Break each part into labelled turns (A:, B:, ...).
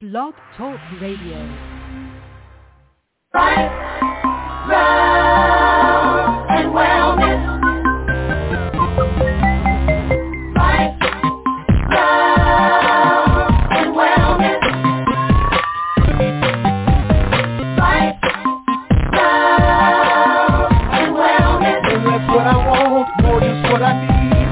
A: Blog Talk Radio.
B: Life, love, and wellness. Life, love, and wellness. Life, love, and wellness.
C: And that's what I want, more just what I need.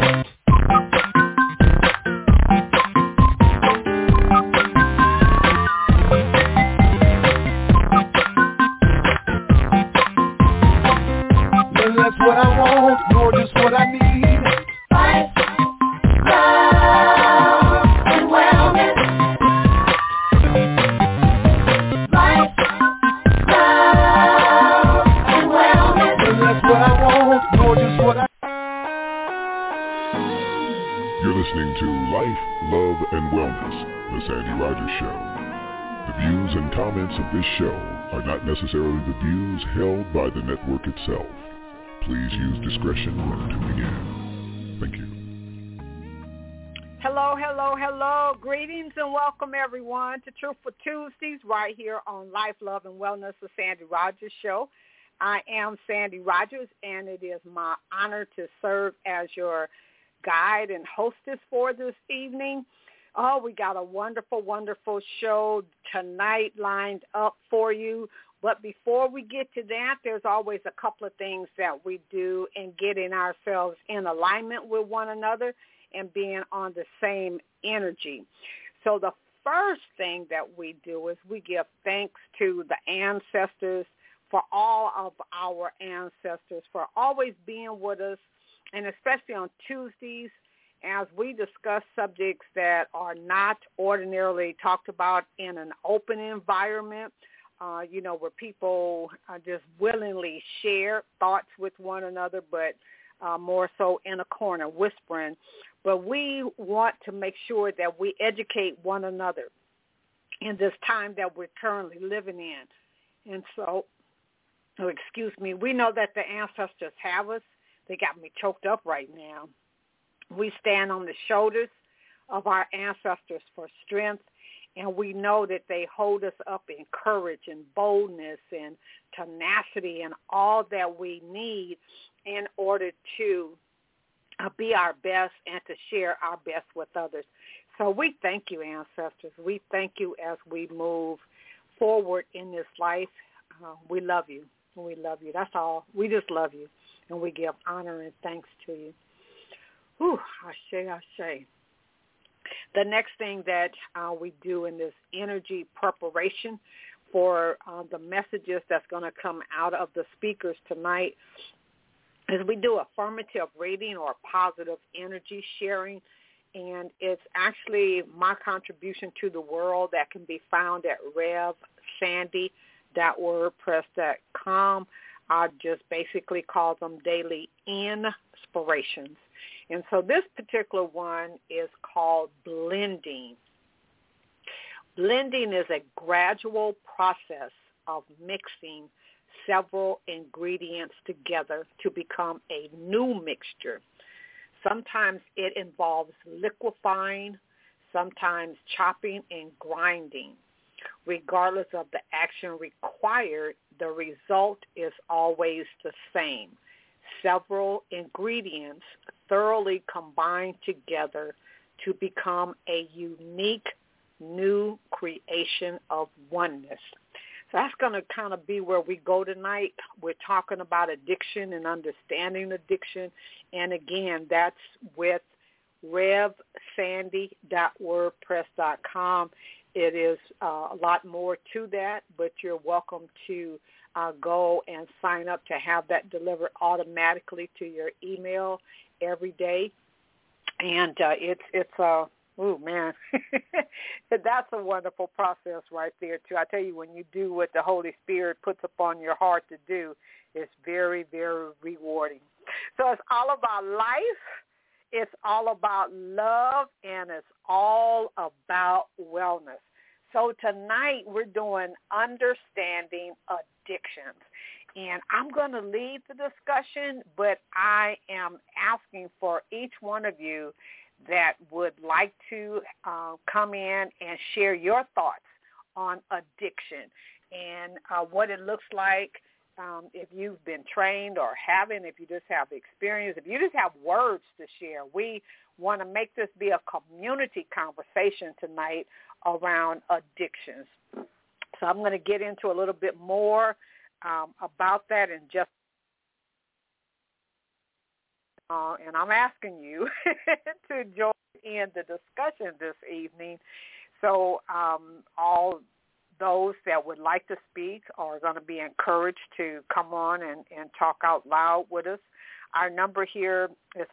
C: That's what I want, more just what I need.
B: Life, love, and wellness. Life, love, and wellness.
C: That's what I want, more just what I
D: You're listening to Life, Love, and Wellness, The Sandy Rogers Show. The views and comments of this show are not necessarily the views held by the network itself. Please use discretion when tuning in. Thank you.
E: Hello, hello, hello. Greetings and welcome, everyone, to Truthful Tuesdays right here on Life, Love, and Wellness, the Sandy Rogers Show. I am Sandy Rogers, and it is my honor to serve as your guide and hostess for this evening. Oh, we got a wonderful, wonderful show tonight lined up for you. But before we get to that, there's always a couple of things that we do in getting ourselves in alignment with one another and being on the same energy. So the first thing that we do is we give thanks to the ancestors, for all of our ancestors, for always being with us, and especially on Tuesdays as we discuss subjects that are not ordinarily talked about in an open environment. Where people just willingly share thoughts with one another, but more so in a corner, whispering. But we want to make sure that we educate one another in this time that we're currently living in. And so, we know that the ancestors have us. They got me choked up right now. We stand on the shoulders of our ancestors for strength. And we know that they hold us up in courage and boldness and tenacity and all that we need in order to be our best and to share our best with others. So we thank you, ancestors. We thank you as we move forward in this life. We love you. We love you. That's all. We just love you. And we give honor and thanks to you. Whew, ashe. The next thing that we do in this energy preparation for the messages that's going to come out of the speakers tonight is we do affirmative reading or positive energy sharing, and it's actually my contribution to the world that can be found at revsandy.wordpress.com. I just basically call them daily inspirations. And so this particular one is called blending. Blending is a gradual process of mixing several ingredients together to become a new mixture. Sometimes it involves liquefying, sometimes chopping and grinding. Regardless of the action required, the result is always the same. Several ingredients thoroughly combined together to become a unique new creation of oneness. So that's going to kind of be where we go tonight. We're talking about addiction and understanding addiction. And again, that's with revsandy.wordpress.com. It is a lot more to that, but you're welcome to go and sign up to have that delivered automatically to your email every day. And oh man, that's a wonderful process right there too. I tell you, when you do what the Holy Spirit puts upon your heart to do, it's very, very rewarding. So it's all about life. It's all about love, and it's all about wellness. So tonight we're doing understanding addictions. And I'm going to lead the discussion, but I am asking for each one of you that would like to come in and share your thoughts on addiction and what it looks like. If you've been trained or haven't, if you just have experience, if you just have words to share, we want to make this be a community conversation tonight around addictions. So I'm going to get into a little bit more about that in just and I'm asking you to join in the discussion this evening. So all those that would like to speak are going to be encouraged to come on and talk out loud with us. Our number here is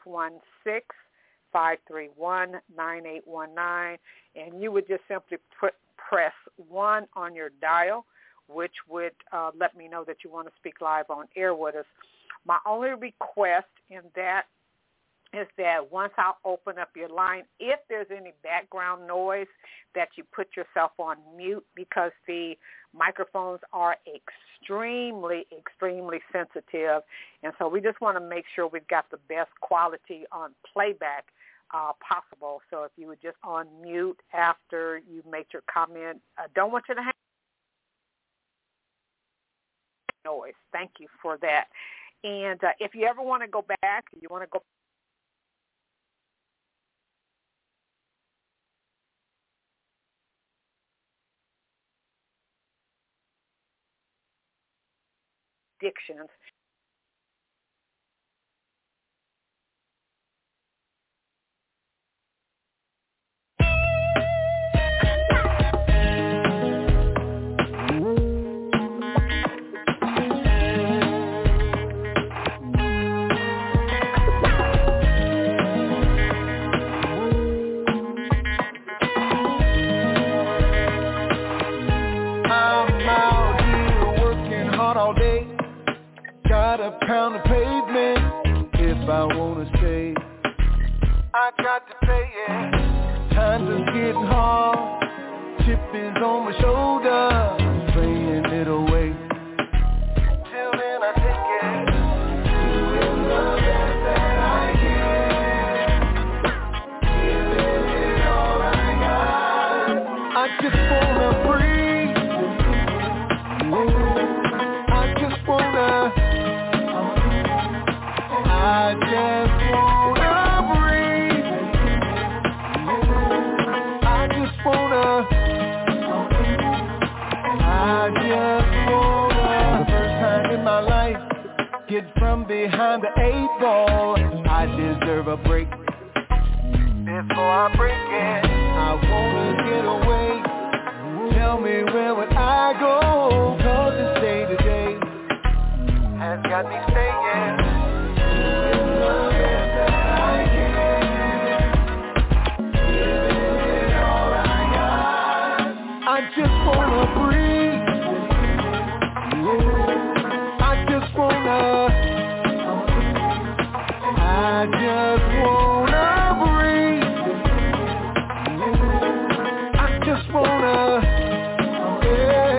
E: 516-531-9819, and you would just simply press 1 on your dial, which would let me know that you want to speak live on air with us. My only request in that is that once I open up your line, if there's any background noise, that you put yourself on mute, because the microphones are extremely, extremely sensitive. And so we just want to make sure we've got the best quality on playback possible. So if you would just unmute after you make your comment. I don't want you to have noise. Thank you for that. And if you ever want to go back, you want to go addictions.
C: Pound the pavement if I want to stay. I got to pay it. Times is getting hard. Chip is on my shoulder. Playing it away. Till then I take it. Doing the best that I can. Giving it all I got. I just wanna breathe. I just wanna. I just wanna breathe. I just wanna. The first time in my life, get from behind the 8 ball. I deserve a break. Before I break it, I wanna get away. Tell me where would I go? 'Cause this day to day has got me staying. I just wanna breathe. I just wanna. I just wanna breathe. I just wanna. Yeah.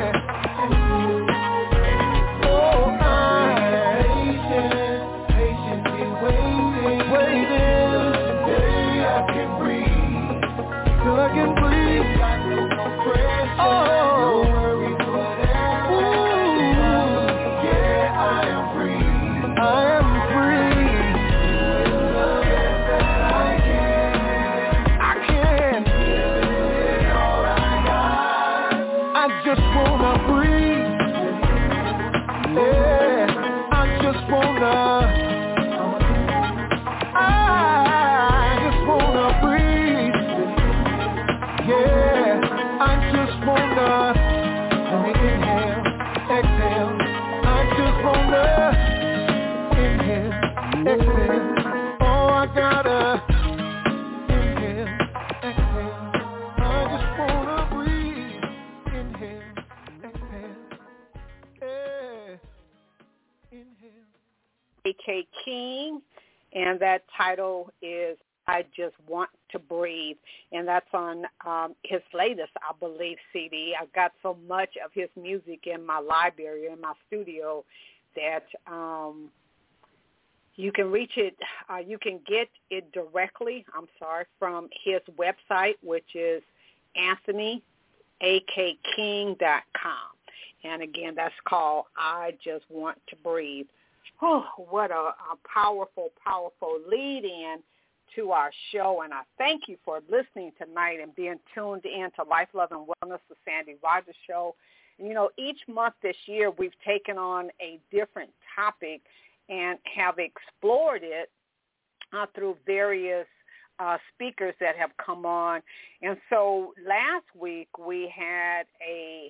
C: Oh, I'm patiently waiting. Today I can breathe. Till I can breathe. Oh, don't worry, whatever. Yeah, I am free. I am free. Doing the best that I can. Giving it all I got. I just wanna breathe. Yeah, I just wanna. I just wanna breathe. Yeah. I just wanna, let me inhale, exhale. I just wanna inhale, exhale. Oh, I gotta inhale, exhale. I just wanna breathe, inhale, exhale. Yeah. Inhale.
E: A.K. King, and that title is I Just Want to Breathe, and that's on his latest, I believe, CD. I've got so much of his music in my library, in my studio, that you can reach it, you can get it directly, from his website, which is akking.com. And again, that's called I Just Want to Breathe. Oh, what a powerful, powerful lead-in to our show. And I thank you for listening tonight and being tuned in to Life, Love, and Wellness, the Sandy Rogers Show. And, each month this year we've taken on a different topic and have explored it through various speakers that have come on. And so last week we had a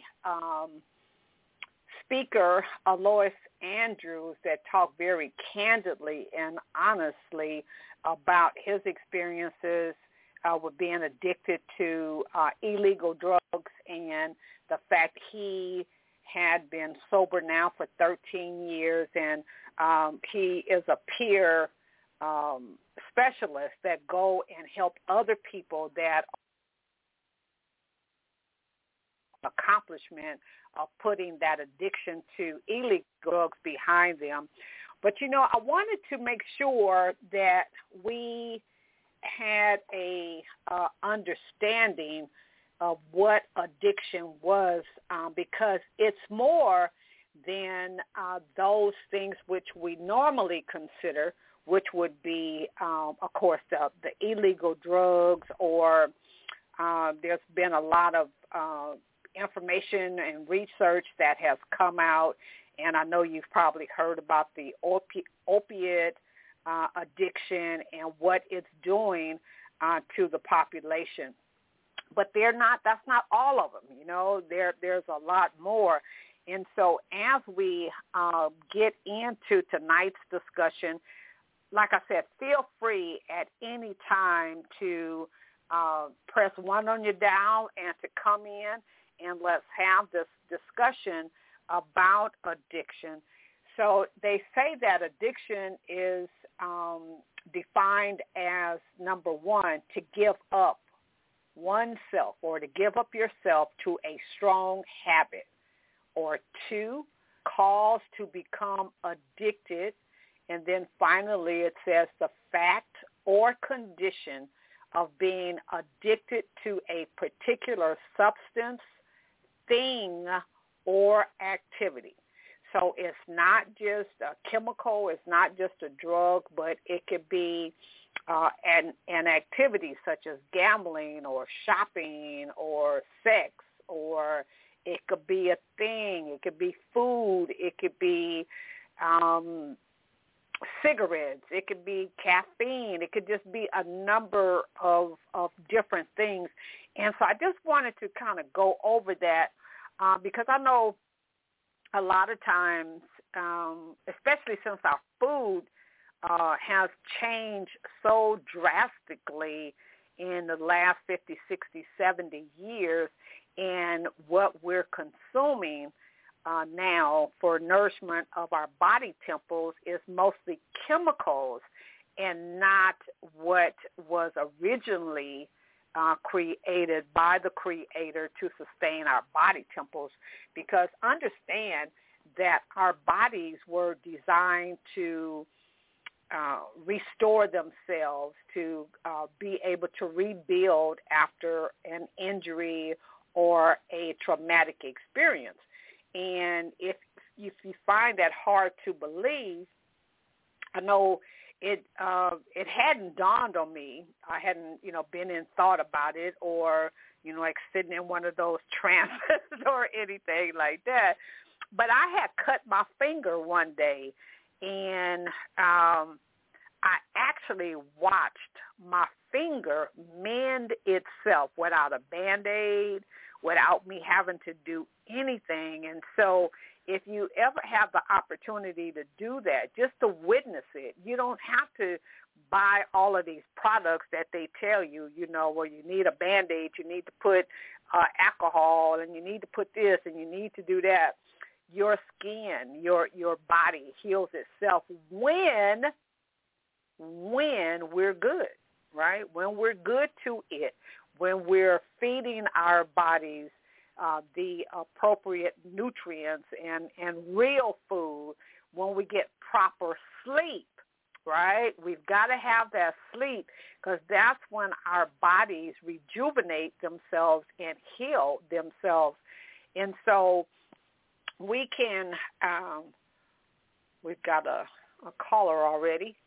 E: speaker, Alois Andrews, that talked very candidly and honestly about his experiences with being addicted to illegal drugs and the fact he had been sober now for 13 years, and he is a peer specialist that go and help other people that accomplishment of putting that addiction to illegal drugs behind them. But, I wanted to make sure that we had a understanding of what addiction was, because it's more than those things which we normally consider, which would be, of course, the illegal drugs, or there's been a lot of information and research that has come out, and I know you've probably heard about the opiate addiction and what it's doing to the population. But that's not all of them, there's a lot more. And so as we get into tonight's discussion, like I said, feel free at any time to press 1 on your dial and to come in, and let's have this discussion about addiction. So they say that addiction is defined as, number one, to give up oneself or to give up yourself to a strong habit, or 2, cause to become addicted, and then finally it says the fact or condition of being addicted to a particular substance, thing, or activity. So it's not just a chemical, it's not just a drug, but it could be an activity such as gambling or shopping or sex, or it could be a thing, it could be food, it could be cigarettes, it could be caffeine, it could just be a number of different things. And so I just wanted to kind of go over that because I know a lot of times, especially since our food has changed so drastically in the last 50, 60, 70 years, and what we're consuming now for nourishment of our body temples is mostly chemicals and not what was originally created by the Creator to sustain our body temples. Because understand that our bodies were designed to restore themselves, to be able to rebuild after an injury or a traumatic experience. And if you find that hard to believe, I know it hadn't dawned on me. I hadn't, been in thought about it, or, like sitting in one of those trances or anything like that. But I had cut my finger one day, and I actually watched my finger mend itself without a Band-Aid, without me having to do anything. And so if you ever have the opportunity to do that, just to witness it, you don't have to buy all of these products that they tell you, where you need a Band-Aid, you need to put alcohol, and you need to put this, and you need to do that. Your skin, your body heals itself when we're good, right? When we're good to it, when we're feeding our bodies the appropriate nutrients and real food, when we get proper sleep, right? We've got to have that sleep because that's when our bodies rejuvenate themselves and heal themselves. And so we can, we've got a caller already.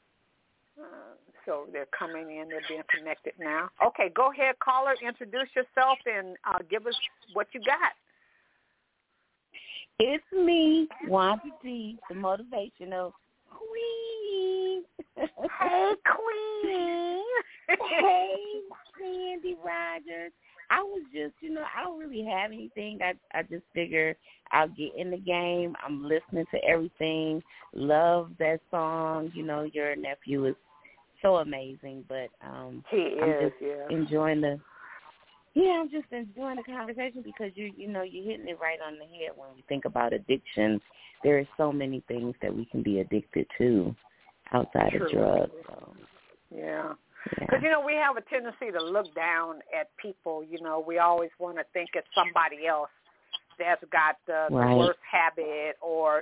E: So they're coming in. They're being connected now. Okay, go ahead, caller. Introduce yourself and give us what you got.
A: It's me, Wanda D, the motivational queen.
E: Hey, queen.
A: Hey, Sandy Rogers. I was just, I don't really have anything. I just figure I'll get in the game. I'm listening to everything. Love that song. Your nephew is so amazing. But
E: he is,
A: enjoying I'm just enjoying the conversation because you're hitting it right on the head when we think about addiction. There are so many things that we can be addicted to outside of drugs. So.
E: Yeah. Because, we have a tendency to look down at people. We always want to think it's somebody else that's got the worst habit or,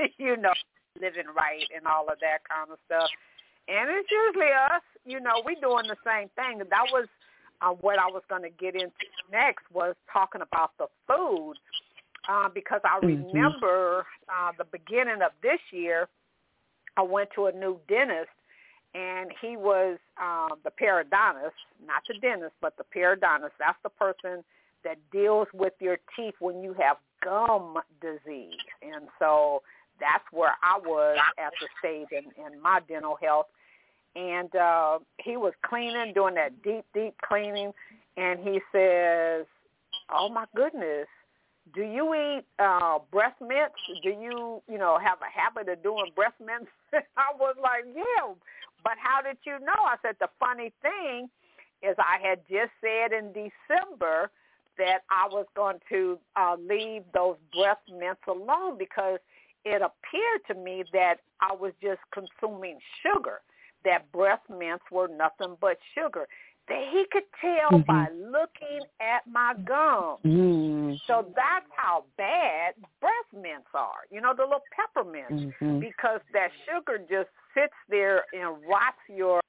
E: living right and all of that kind of stuff. And it's usually us. We doing the same thing. That was what I was going to get into next was talking about the food because I remember the beginning of this year, I went to a new dentist, and he was the periodontist, not the dentist, but the periodontist. That's the person that deals with your teeth when you have gum disease. And so that's where I was at the stage in my dental health. And he was cleaning, doing that deep, deep cleaning, and he says, oh, my goodness, do you eat breast mints? Do you, have a habit of doing breast mints? I was like, yeah, but how did you know? I said, the funny thing is I had just said in December that I was going to leave those breast mints alone because it appeared to me that I was just consuming sugar, that breast mints were nothing but sugar. That he could tell by looking at my gums. So that's how bad breast mints are, the little peppermints, because that sugar just sits there and rots your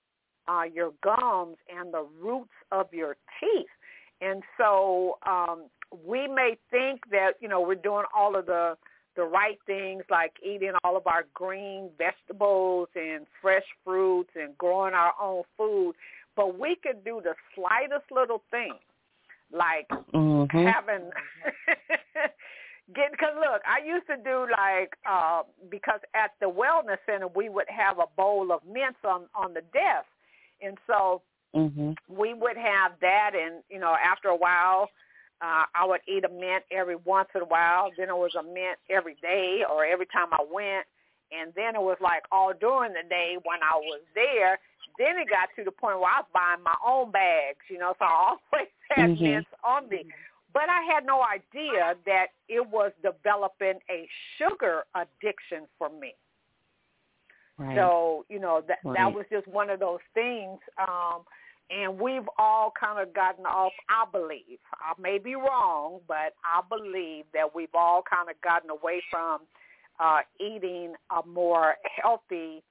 E: gums and the roots of your teeth. And so we may think that, we're doing all of the right things like eating all of our green vegetables and fresh fruits and growing our own food, but we could do the slightest little thing like having because look, I used to do because at the wellness center we would have a bowl of mints on the desk, and so we would have that, and after a while I would eat a mint every once in a while. Then it was a mint every day or every time I went, and then it was like all during the day when I was there. Then it got to the point where I was buying my own bags, so I always had mints on me. But I had no idea that it was developing a sugar addiction for me. Right. So, that was just one of those things. And we've all kind of gotten off, I believe. I may be wrong, but I believe that we've all kind of gotten away from eating a more healthy,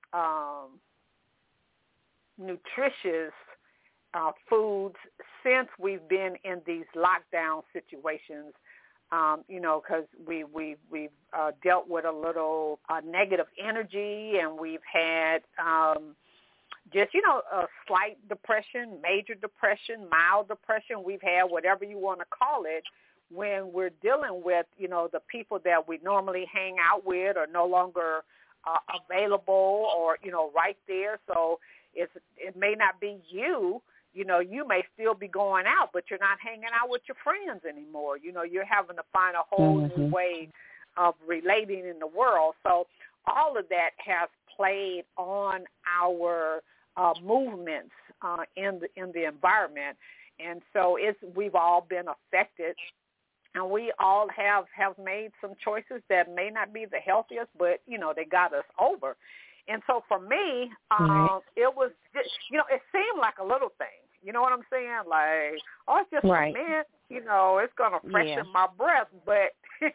E: nutritious foods since we've been in these lockdown situations, because we've dealt with a little negative energy, and we've had just, a slight depression, major depression, mild depression. We've had whatever you want to call it when we're dealing with, the people that we normally hang out with are no longer available or, right there. So it may not be you. You may still be going out, but you're not hanging out with your friends anymore. You're having to find a whole new way of relating in the world. So all of that has played on our movements in the environment. And so we've all been affected, and we all have made some choices that may not be the healthiest, but, they got us over. And so for me, it was, it seemed like a little thing. You know what I'm saying? Like, it's just a mint, it's going to freshen my breath. But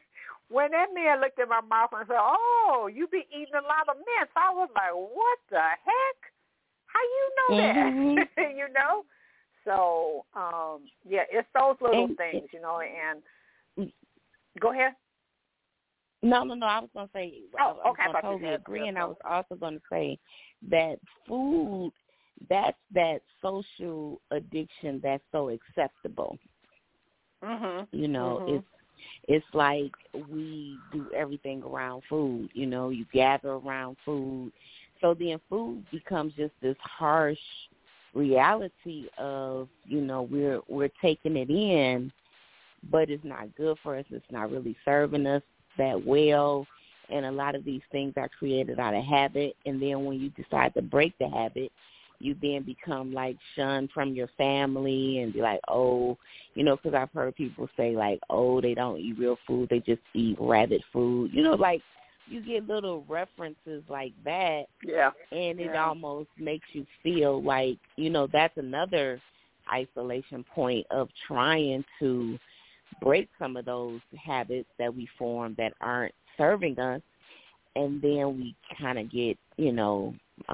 E: when that man looked at my mouth and said, "Oh, you be eating a lot of mints," I was like, "What the heck? How you know that?" You know. So yeah, it's those little things, you know. And go ahead.
A: No. I was going to say,
E: okay,
A: I was totally agree, and I was also going to say that food, that's that social addiction that's so acceptable. You know, it's like we do everything around food. You know, you gather around food, so then food becomes just this harsh reality of, you know, we're taking it in, but it's not good for us. It's not really serving us that well, and a lot of these things are created out of habit, and then when you decide to break the habit, you then become like shunned from your family and be like, oh, you know, because I've heard people say like, oh, they don't eat real food, they just eat rabbit food, you know, like you get little references like that, and it almost makes you feel like, you know, that's another isolation point of trying to break some of those habits that we form that aren't serving us, and then we kind of get, you know,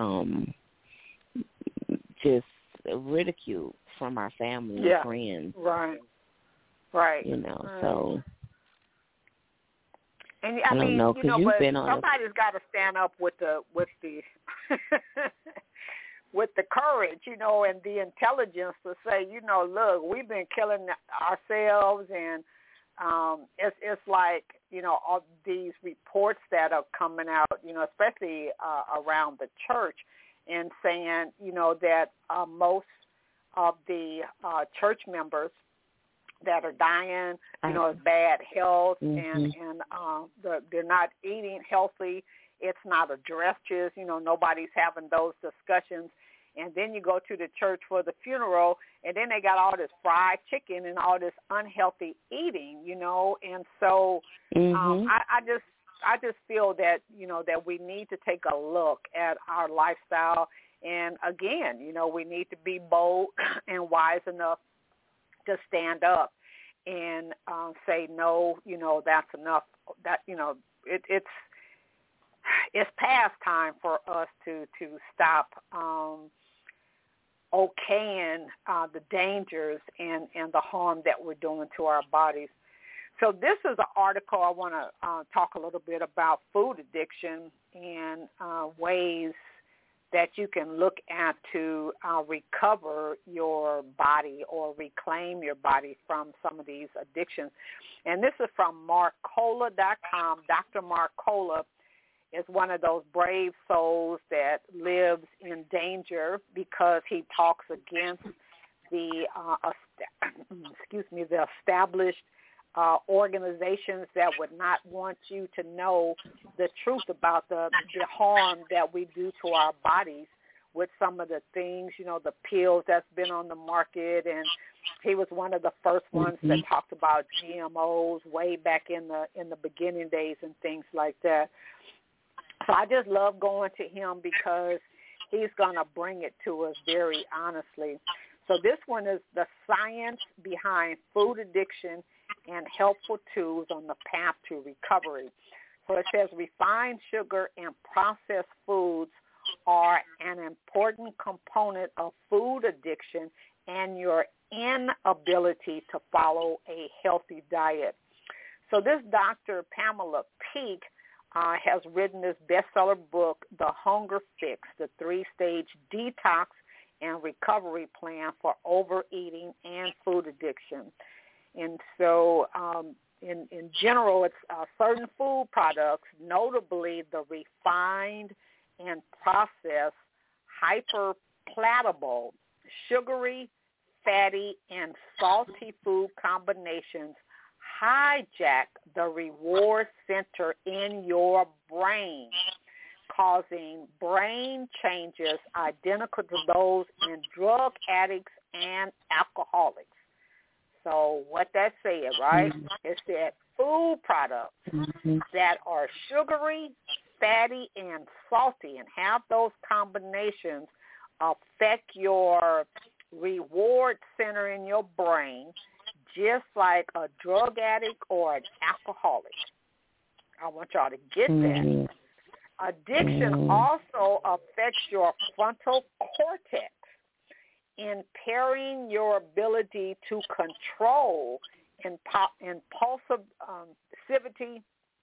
A: just ridiculed from our family and friends.
E: Right.
A: You know, so.
E: And I mean,
A: know,
E: you know,
A: but
E: somebody's got to stand up with the with the courage, you know, and the intelligence to say, you know, look, we've been killing ourselves, and it's like, you know, all these reports that are coming out, you know, especially around the church, and saying, you know, that most of the church members that are dying, you know, is bad health, and they're not eating healthy. It's not addressed. You know, nobody's having those discussions. And then you go to the church for the funeral, and then they got all this fried chicken and all this unhealthy eating, you know. And so I just feel that, you know, that we need to take a look at our lifestyle. And again, you know, we need to be bold and wise enough to stand up and say, no, you know, that's enough. That, you know, it's past time for us to stop okaying the dangers and the harm that we're doing to our bodies. So this is an article I want to talk a little bit about food addiction and ways that you can look at to recover your body or reclaim your body from some of these addictions. And this is from Marcola.com. Dr. Marcola is one of those brave souls that lives in danger because he talks against the the established organizations that would not want you to know the truth about the harm that we do to our bodies with some of the things, you know, the pills that's been on the market. And he was one of the first ones that talked about GMOs way back in the beginning days and things like that. So I just love going to him because he's going to bring it to us very honestly. So this one is the science behind food addiction and helpful tools on the path to recovery. So it says refined sugar and processed foods are an important component of food addiction and your inability to follow a healthy diet. So this Dr. Pamela Peeke has written this bestseller book, The Hunger Fix, the 3-stage detox and recovery plan for overeating and food addiction. And so in general, it's certain food products, notably the refined and processed hyperpalatable, sugary, fatty, and salty food combinations hijack the reward center in your brain, causing brain changes identical to those in drug addicts and alcoholics. So what that said, right, is that food products that are sugary, fatty, and salty and have those combinations affect your reward center in your brain just like a drug addict or an alcoholic. I want y'all to get that. Addiction also affects your frontal cortex, impairing your ability to control impulsivity,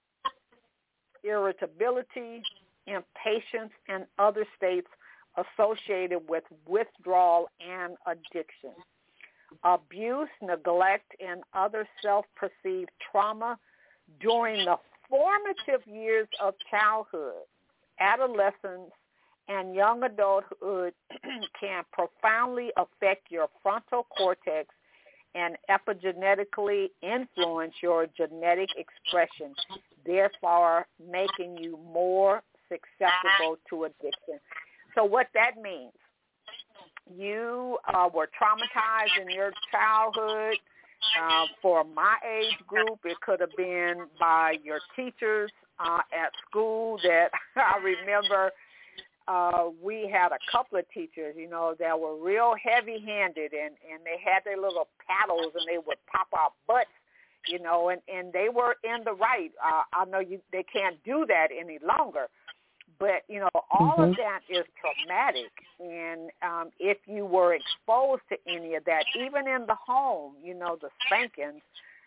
E: irritability, impatience, and other states associated with withdrawal and addiction. Abuse, neglect, and other self-perceived trauma during the formative years of childhood, adolescence, and young adulthood can profoundly affect your frontal cortex and epigenetically influence your genetic expression, therefore making you more susceptible to addiction. So what that means, you were traumatized in your childhood. For my age group, it could have been by your teachers at school that I remember. We had a couple of teachers, that were real heavy-handed, and they had their little paddles, and they would pop our butts, and they were in the right. I know they can't do that any longer, but, all of that is traumatic, and if you were exposed to any of that, even in the home, the spankings,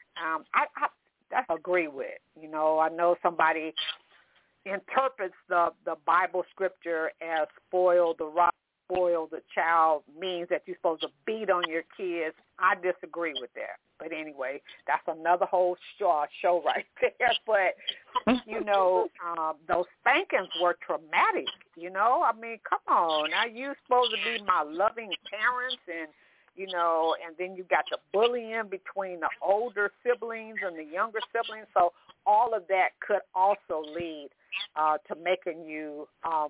E: I agree with. I know somebody interprets the Bible scripture as spoil the rod, spoil the child, means that you're supposed to beat on your kids. I disagree with that. But anyway, that's another whole show right there. But, those spankings were traumatic, I mean, come on. Now you're supposed to be my loving parents and then you got the bullying between the older siblings and the younger siblings. So all of that could also lead to making you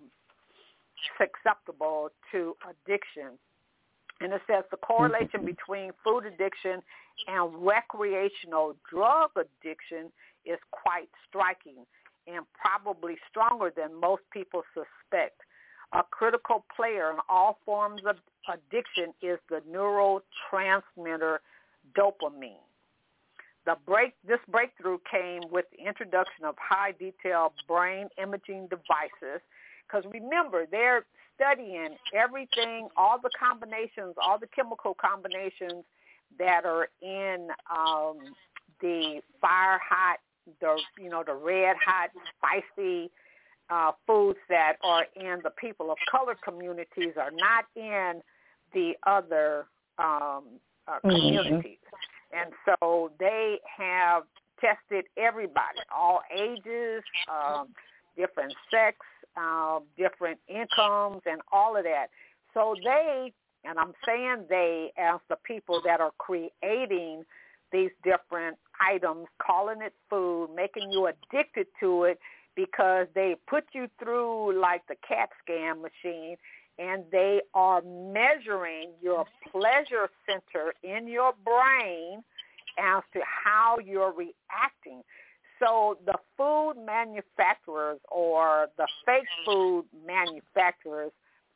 E: susceptible to addiction. And it says the correlation between food addiction and recreational drug addiction is quite striking and probably stronger than most people suspect. A critical player in all forms of addiction is the neurotransmitter dopamine. This breakthrough came with the introduction of high-detail brain imaging devices, because remember, they're studying everything, all the combinations, all the chemical combinations that are in the fire-hot, the red-hot, spicy foods that are in the people of color communities are not in the other communities. And so they have tested everybody, all ages, different sex, different incomes, and all of that. So they, and I'm saying they as the people that are creating these different items, calling it food, making you addicted to it, because they put you through like the CAT scan machine, and they are measuring your pleasure center in your brain as to how you're reacting. So the food manufacturers or the fake food manufacturers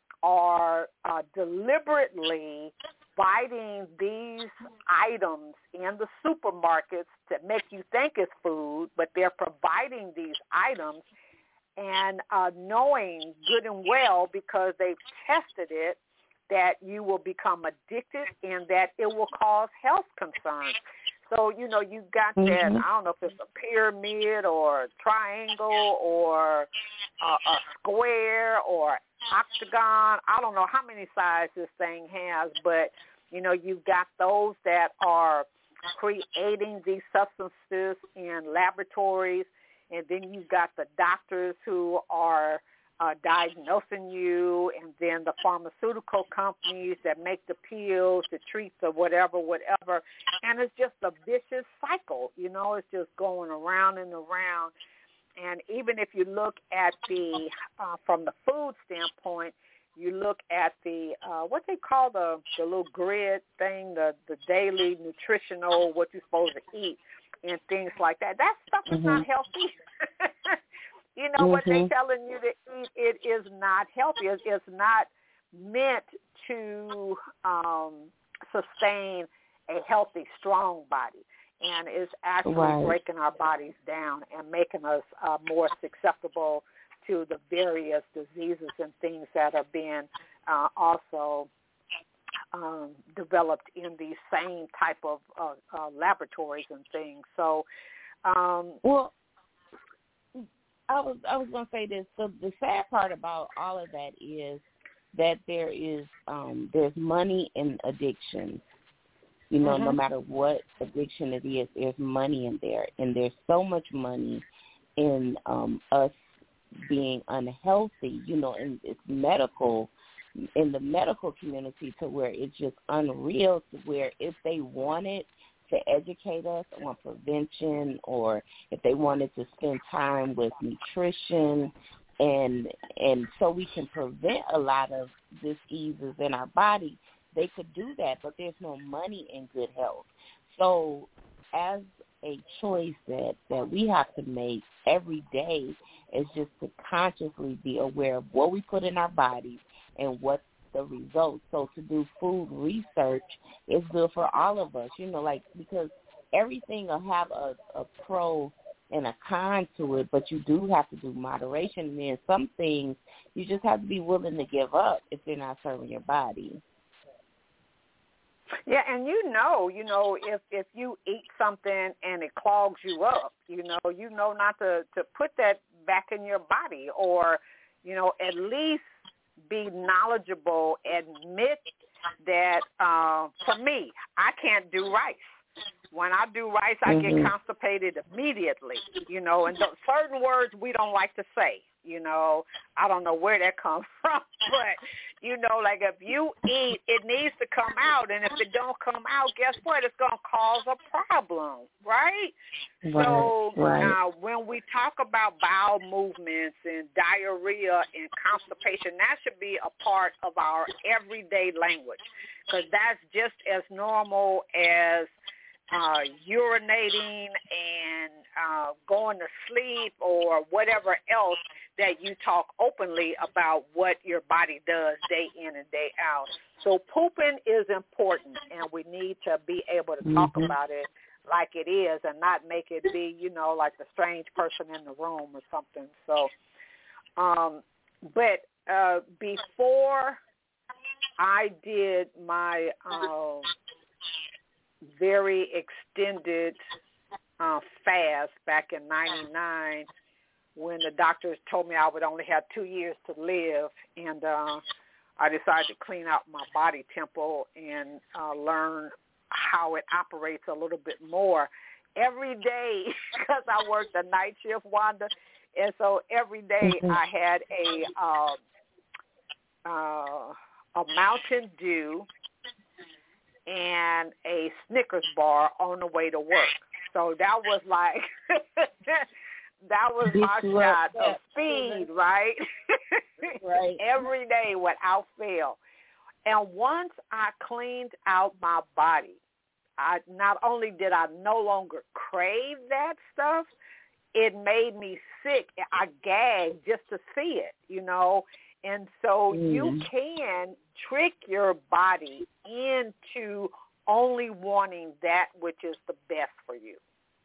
E: are deliberately biting these items in the supermarkets to make you think it's food, but they're providing these items and knowing good and well, because they've tested it, that you will become addicted and that it will cause health concerns. So, you've got that, I don't know if it's a pyramid or a triangle or a square or octagon. I don't know how many sides this thing has, but, you've got those that are creating these substances in laboratories, and then you've got the doctors who are diagnosing you, and then the pharmaceutical companies that make the pills, the treats, or whatever, and it's just a vicious cycle, it's just going around and around. And even if you look at the, from the food standpoint, you look at the, what they call the little grid thing, the daily nutritional, what you're supposed to eat, and things like that. That stuff is not healthy. What they're telling you to eat, it is not healthy. It's not meant to sustain a healthy, strong body. and it's actually breaking our bodies down and making us more susceptible to the various diseases and things that are being also developed in these same type of laboratories and things. So,
A: well, I was going to say this. So the sad part about all of that is that there's money in addiction. You know, no matter what addiction it is, there's money in there, and there's so much money in us being unhealthy. You know, and it's medical. In the medical community, to where it's just unreal, to where if they wanted to educate us on prevention, or if they wanted to spend time with nutrition and so we can prevent a lot of diseases in our body, they could do that, but there's no money in good health. So as a choice that we have to make every day is just to consciously be aware of what we put in our bodies and what's the results. So to do food research is good for all of us, you know, like, because everything will have a pro and a con to it, but you do have to do moderation. And then some things you just have to be willing to give up if they're not serving your body.
E: Yeah, and you know, if you eat something and it clogs you up, you know not to put that back in your body, or, at least be knowledgeable, admit that, for me, I can't do rice. When I do rice, I get constipated immediately, and certain words we don't like to say, I don't know where that comes from, but, like if you eat, it needs to come out, and if it don't come out, guess what? It's going to cause a problem, right? So now when we talk about bowel movements and diarrhea and constipation, that should be a part of our everyday language, because that's just as normal as urinating and going to sleep or whatever else that you talk openly about what your body does day in and day out. So pooping is important, and we need to be able to talk about it like it is and not make it be, like the strange person in the room or something. So, but before I did my very extended fast back in 99, when the doctors told me I would only have 2 years to live, and I decided to clean out my body temple and learn how it operates a little bit more every day, because I worked the night shift, Wanda, and so every day I had a Mountain Dew and a Snickers bar on the way to work. So that was like, that was my shot of speed, right?
A: Right.
E: Every day without fail. And once I cleaned out my body, not only did I no longer crave that stuff, it made me sick. I gagged just to see it, And so you can trick your body into only wanting that which is the best for you.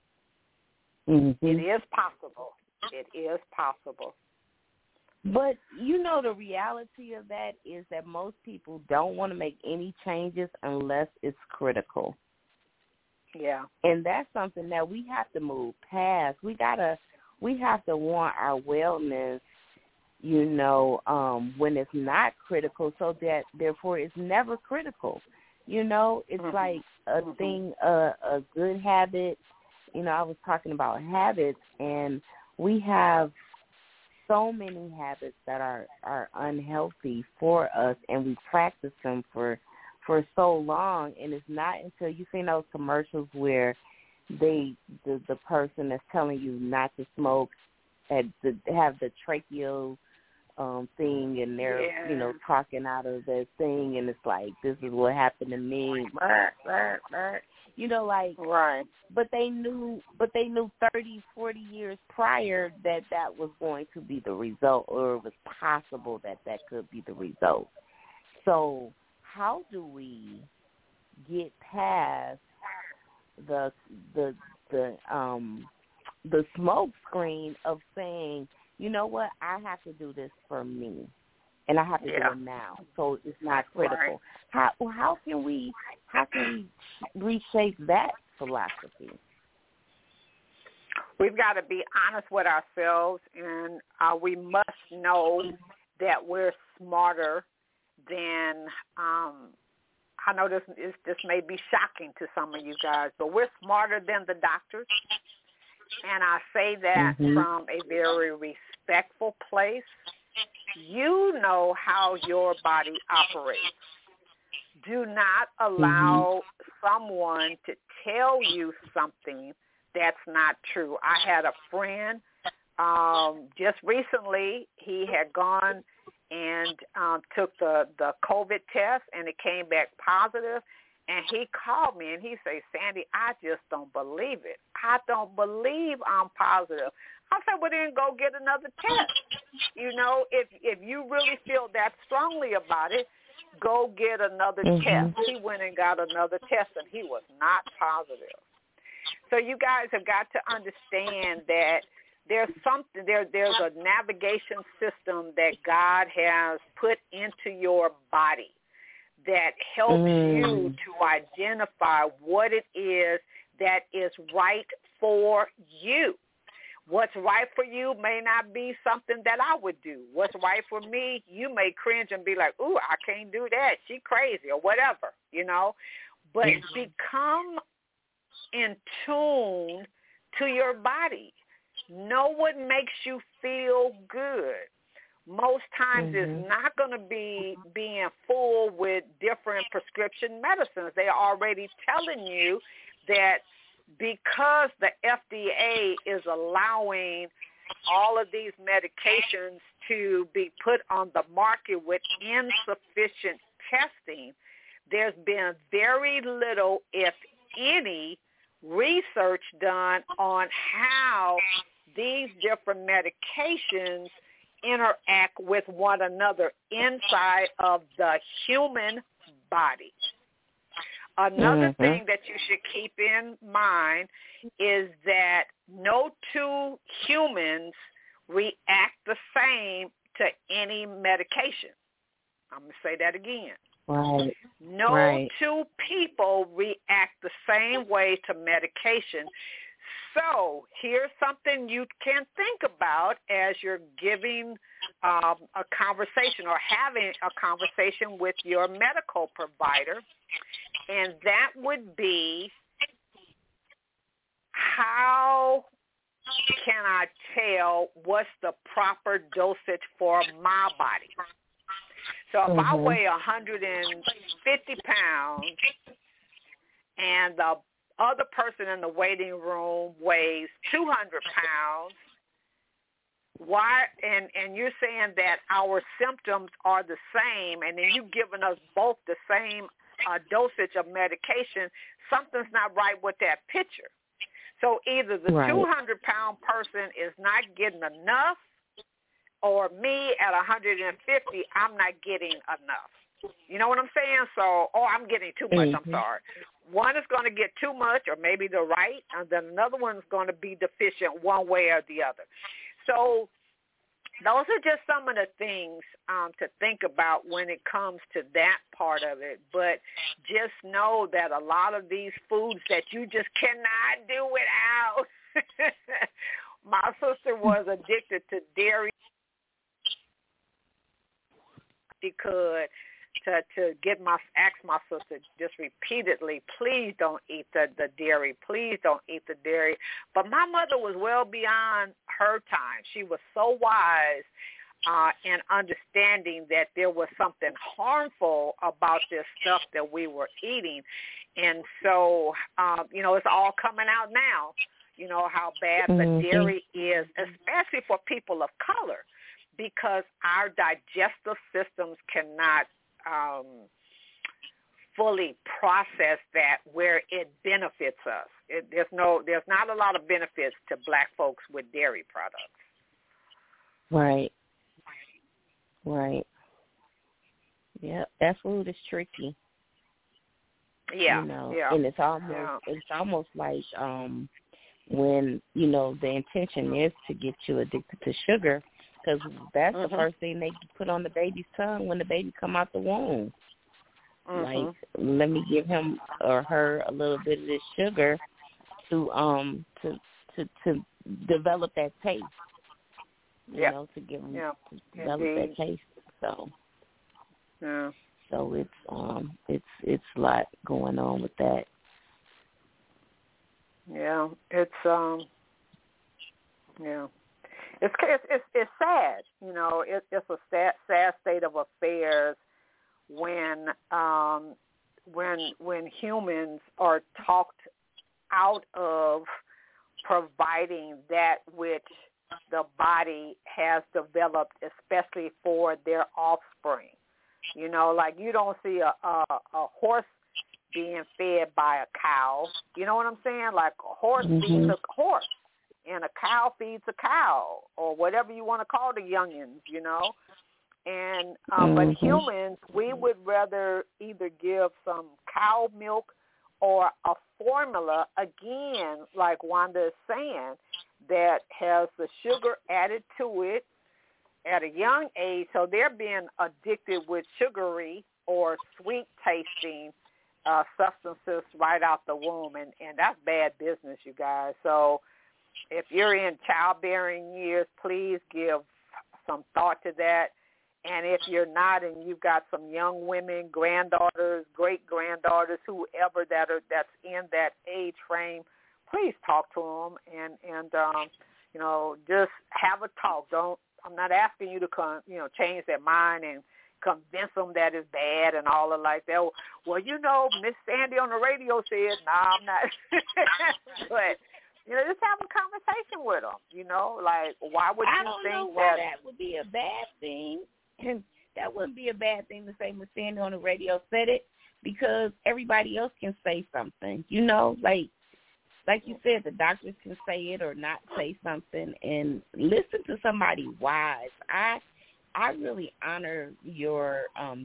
E: It is possible. It is possible.
A: But, the reality of that is that most people don't want to make any changes unless it's critical.
E: Yeah.
A: And that's something that we have to move past. We have to want our wellness, when it's not critical, so that therefore it's never critical. It's like a thing, a good habit. I was talking about habits, and we have so many habits that are unhealthy for us, and we practice them for so long, and it's not until you see those commercials where the person that's telling you not to smoke have the tracheal thing, and they're talking out of their thing, and it's like, this is what happened to me,
E: right.
A: But they knew 30, 40 years prior that was going to be the result, or it was possible that could be the result. So how do we get past the smoke screen of saying, you know what, I have to do this for me, and I have to do it now, so it's not critical. Right. How can we reshape that philosophy?
E: We've got to be honest with ourselves, and we must know that we're smarter than. I know this may be shocking to some of you guys, but we're smarter than the doctors, and I say that from a very respectful place. You know how your body operates. Do not allow someone to tell you something that's not true. I had a friend just recently. He had gone and took the COVID test, and it came back positive. And he called me, and he said, Sandy, I just don't believe it. I don't believe I'm positive. I said, well, then go get another test. You know, if you really feel that strongly about it, go get another test. He went and got another test, and he was not positive. So you guys have got to understand that there's a navigation system that God has put into your body that helps you to identify what it is that is right for you. What's right for you may not be something that I would do. What's right for me, you may cringe and be like, ooh, I can't do that. She crazy or whatever, you know. But become in tune to your body. Know what makes you feel good. Most times it's not going to be being full with different prescription medicines. They are already telling you that because the FDA is allowing all of these medications to be put on the market with insufficient testing, there's been very little, if any, research done on how these different medications interact with one another inside of the human body. Another thing that you should keep in mind is that no two humans react the same to any medication. I'm going to say that again.
A: Right.
E: No two people react the same way to medication. So here's something you can think about as you're giving a conversation or having a conversation with your medical provider, and that would be, how can I tell what's the proper dosage for my body? So if I weigh 150 pounds and the other person in the waiting room weighs 200 pounds, why? And you're saying that our symptoms are the same, and then you've given us both the same dosage of medication, something's not right with that picture. So either the 200-pound person is not getting enough, or me at 150, I'm not getting enough. You know what I'm saying? So, I'm getting too much, I'm sorry. One is going to get too much, or maybe the right, and then another one is going to be deficient one way or the other. So those are just some of the things to think about when it comes to that part of it. But just know that a lot of these foods that you just cannot do without. My sister was addicted to dairy. She could to ask my sister just repeatedly, please don't eat the dairy. Please don't eat the dairy. But my mother was well beyond her time. She was so wise in understanding that there was something harmful about this stuff that we were eating. And so, it's all coming out now, how bad the dairy is, especially for people of color, because our digestive systems cannot fully process that where it benefits us. There's not a lot of benefits to black folks with dairy products.
A: Right. Yeah, that food is tricky.
E: Yeah.
A: You know,
E: Yeah.
A: and it's almost like when, you know, the intention is to get you addicted to sugar, because that's the first thing they put on the baby's tongue when the baby come out the womb. Like, let me give him or her a little bit of this sugar to develop that taste. You know, to give them to develop that taste. So, so it's a lot going on with that.
E: Yeah, it's it's sad. You know, it's a sad state of affairs when humans are talked out of providing that which the body has developed, especially for their offspring. You know, like you don't see a horse being fed by a cow. You know what I'm saying? Like a horse feeds a horse, and a cow feeds a cow, or whatever you want to call the youngins, you know. And but humans, we would rather either give some cow milk or a formula, again, like Wanda is saying, that has the sugar added to it at a young age, so they're being addicted with sugary or sweet-tasting substances right out the womb, and that's bad business, you guys. So if you're in childbearing years, please give some thought to that. And if you're not, and you've got some young women, granddaughters, great-granddaughters, whoever that's in that age frame, please talk to them and you know, just have a talk. I'm not asking you to change their mind and convince them that it's bad and all of like that. Well, you know, Miss Sandy on the radio said, nah, I'm not. But, you know, just have a conversation with them, you know, like, why would you think that? I don't know why that would be a bad thing. That wouldn't be a bad thing to say Miss Sandy on the radio said it, because everybody else can say something, you know, like you said, the doctors can say it or not say something, and listen to somebody wise. I really honor your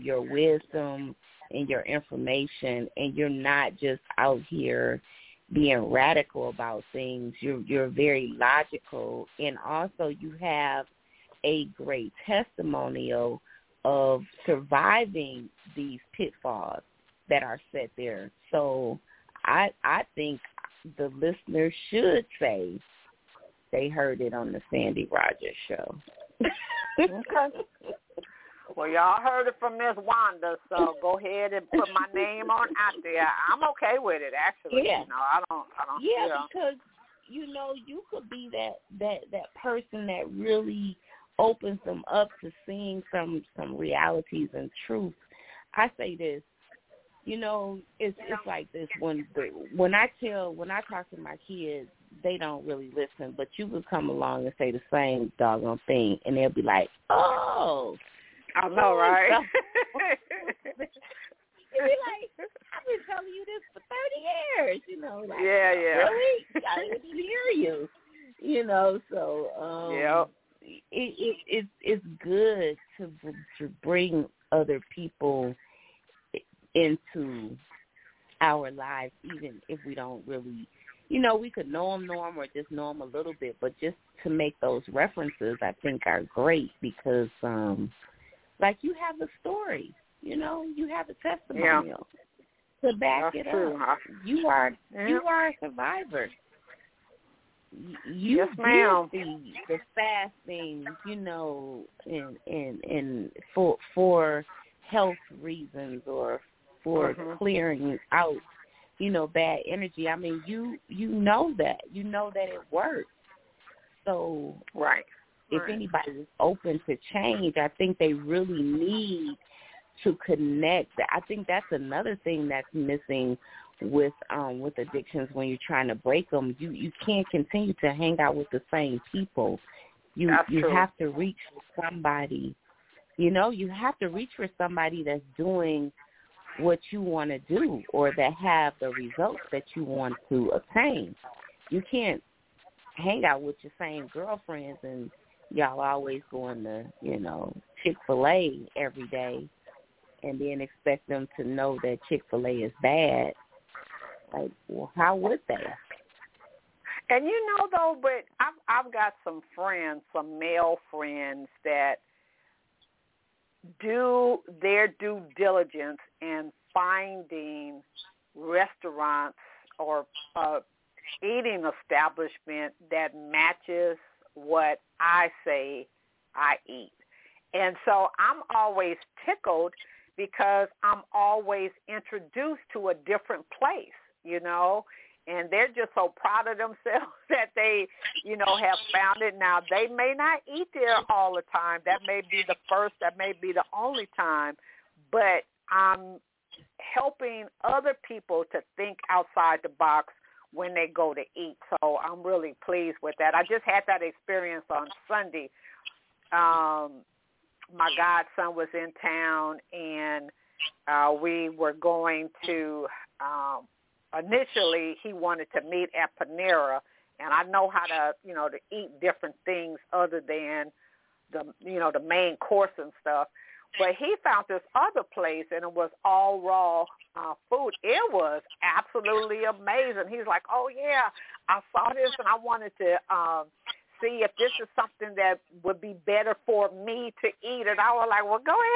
E: wisdom and your information, and you're not just out here being radical about things. You're very logical, and also you have a great testimonial of surviving these pitfalls that are set there. So I think the listeners should say they heard it on the Sandy Rogers Show. Okay. Well, y'all heard it from Miss Wanda, so go ahead and put my name on out there. I'm okay with it, actually. Yeah. You know, I don't. Yeah, because you know, you could be that person that really opens them up to seeing some realities and truth. I say this, you know, it's like this when I talk to my kids, they don't really listen, but you could come along and say the same doggone thing, and they'll be like, "Oh, I know, right?" They'll be like, "I've been telling you this for 30 years," you know, like, yeah, really? I didn't hear you, you know. So, it's good to bring other people into our lives, even if we don't really, you know, we could know them or just know them a little bit, but just to make those references, I think, are great because, like, you have a story, you know, you have a testimonial to back it up. You are a survivor. You did the fasting, you know, and for health reasons or for clearing out, you know, bad energy. I mean, you know that. You know that it works. So if anybody is open to change, I think they really need to connect. I think that's another thing that's missing with addictions when you're trying to break them. You can't continue to hang out with the same people. You have to reach for somebody. You know, you have to reach for somebody that's doing what you want to do or that have the results that you want to obtain. You can't hang out with your same girlfriends and y'all always going to, you know, Chick-fil-A every day
A: and then expect them to know that Chick-fil-A is bad. Like, well, how would they?
E: And you know, though, but I've got some friends, some male friends that do their due diligence in finding restaurants or eating establishment that matches what I say I eat. And so I'm always tickled because I'm always introduced to a different place, you know, and they're just so proud of themselves that they, you know, have found it. Now, they may not eat there all the time. That may be the first, that may be the only time, but I'm helping other people to think outside the box when they go to eat. So I'm really pleased with that. I just had that experience on Sunday. My godson was in town, and we were going to, initially he wanted to meet at Panera, and I know how to, you know, to eat different things other than the, you know, the main course and stuff. But he found this other place, and it was all raw food. It was absolutely amazing. He's like, oh, yeah, I saw this, and I wanted to see if this is something that would be better for me to eat. And I was like, well, go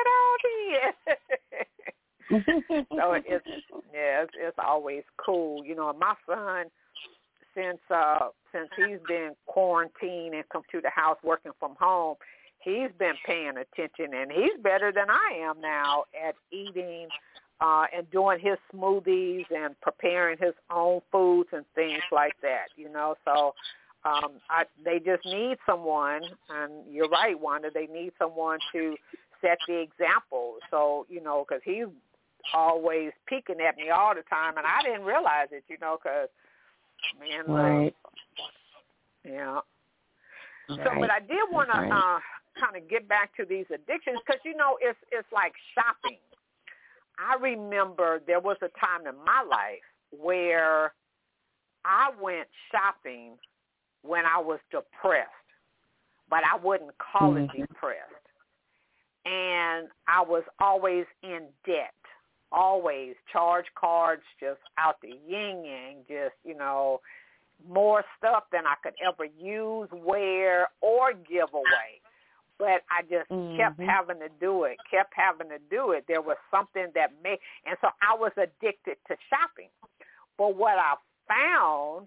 E: ahead on here. So it's always cool. You know, my son, since he's been quarantined and come to the house working from home, he's been paying attention, and he's better than I am now at eating and doing his smoothies and preparing his own foods and things like that, you know. So they just need someone, and you're right, Wanda, they need someone to set the example. So, you know, because he's always peeking at me all the time, and I didn't realize it, you know, because, man,
A: right.
E: Yeah.
A: Right.
E: So, but I did want to kind of get back to these addictions because, you know, it's like shopping. I remember there was a time in my life where I went shopping when I was depressed, but I wouldn't call it depressed. And I was always in debt, always charge cards just out the yin-yang, just, you know, more stuff than I could ever use, wear, or give away. But I just kept having to do it. There was something that made, and so I was addicted to shopping. But what I found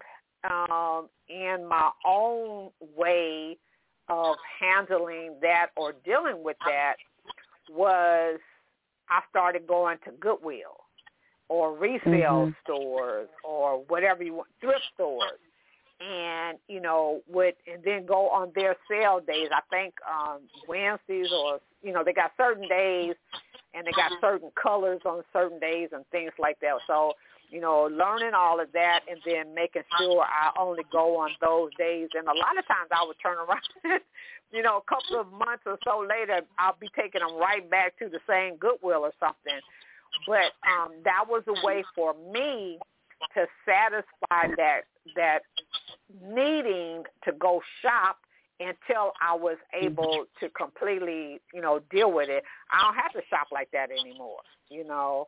E: in my own way of handling that or dealing with that was I started going to Goodwill or resale stores or whatever you want, thrift stores. And, you know, and then go on their sale days. I think Wednesdays or, you know, they got certain days and they got certain colors on certain days and things like that. So, you know, learning all of that and then making sure I only go on those days. And a lot of times I would turn around, you know, a couple of months or so later, I'll be taking them right back to the same Goodwill or something. But that was a way for me to satisfy that needing to go shop until I was able to completely, you know, deal with it. I don't have to shop like that anymore, you know.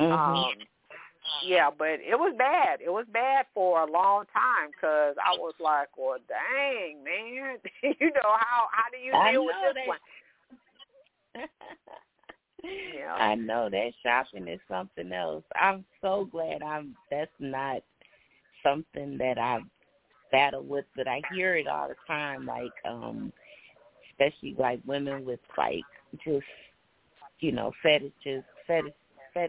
E: Yeah, but it was bad. It was bad for a long time because I was like, well, dang, man. You know, how do you deal with this one? Yeah.
A: I know that shopping is something else. I'm so glad that's not something that I battle with, but I hear it all the time, like, especially like women with like just, you know, fetish, what is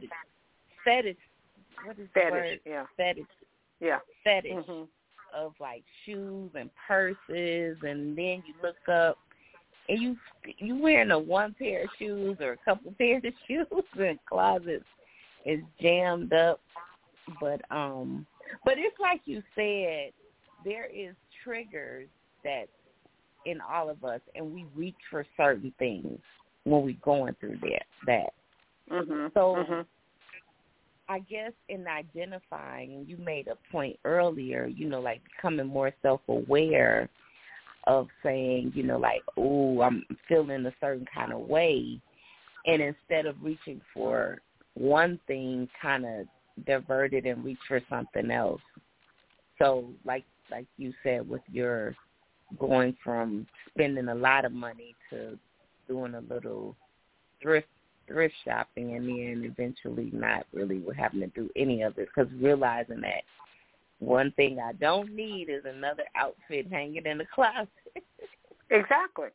A: the word?
E: Yeah.
A: Fetish.
E: Yeah.
A: Fetish of like shoes and purses, and then you look up and you wearing a one pair of shoes or a couple pairs of shoes, and closet is jammed up. But it's like you said, there is triggers that in all of us, and we reach for certain things when we're going through that. So I guess in identifying, and you made a point earlier, you know, like becoming more self-aware of saying, you know, like, oh, I'm feeling a certain kind of way, and instead of reaching for one thing, kind of diverted and reach for something else. So like you said, with your going from spending a lot of money to doing a little thrift shopping, and then eventually not really having to do any of it, because realizing that one thing I don't need is another outfit hanging in the closet.
E: Exactly.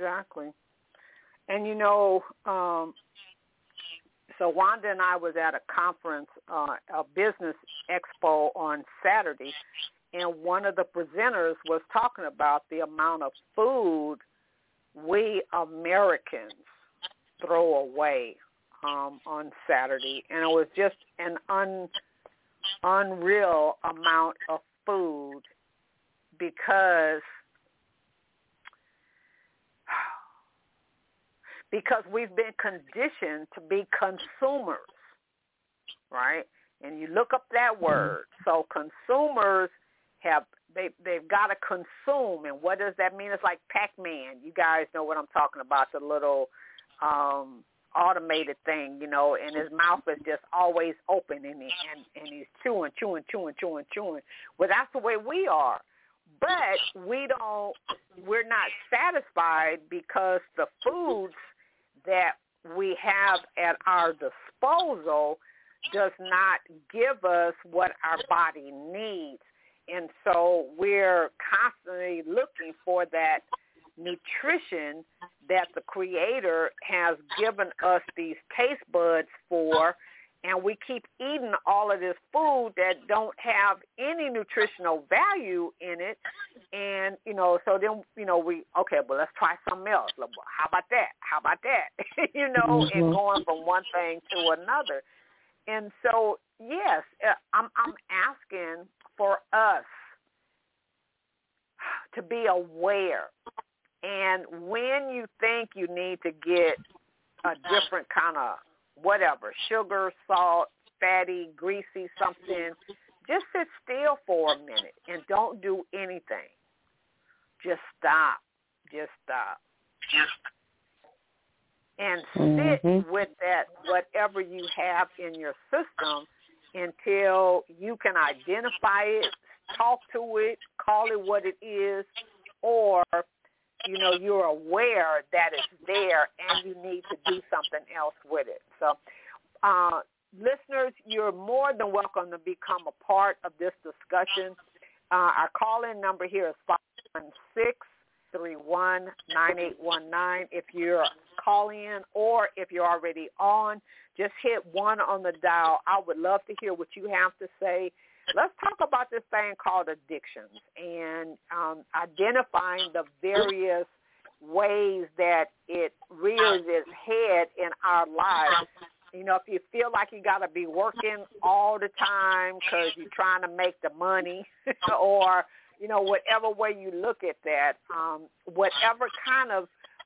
E: And, so Wanda and I was at a conference, a business expo on Saturday, and one of the presenters was talking about the amount of food we Americans throw away on Saturday. And it was just an unreal amount of food because we've been conditioned to be consumers, right? And you look up that word. So consumers they've got to consume, and what does that mean? It's like Pac-Man. You guys know what I'm talking about, the little automated thing, and his mouth is just always open, and he's chewing. Well, that's the way we are. But we're not satisfied because the foods that we have at our disposal does not give us what our body needs. And so we're constantly looking for that nutrition that the Creator has given us these taste buds for, and we keep eating all of this food that don't have any nutritional value in it. And, so then, let's try something else. How about that? And going from one thing to another. And so, yes, I'm asking for us to be aware. And when you think you need to get a different kind of whatever, sugar, salt, fatty, greasy, something, just sit still for a minute and don't do anything. Just stop. And sit with that, whatever you have in your system, until you can identify it, talk to it, call it what it is, or, you're aware that it's there and you need to do something else with it. So, listeners, you're more than welcome to become a part of this discussion. Our call-in number here is 516-331-9819. If you're calling, or if you're already on, just hit 1 on the dial. I would love to hear what you have to say. Let's talk about this thing called addictions and identifying the various ways that it rears its head in our lives. If you feel like you got to be working all the time because you're trying to make the money or, whatever way you look at that, whatever kind of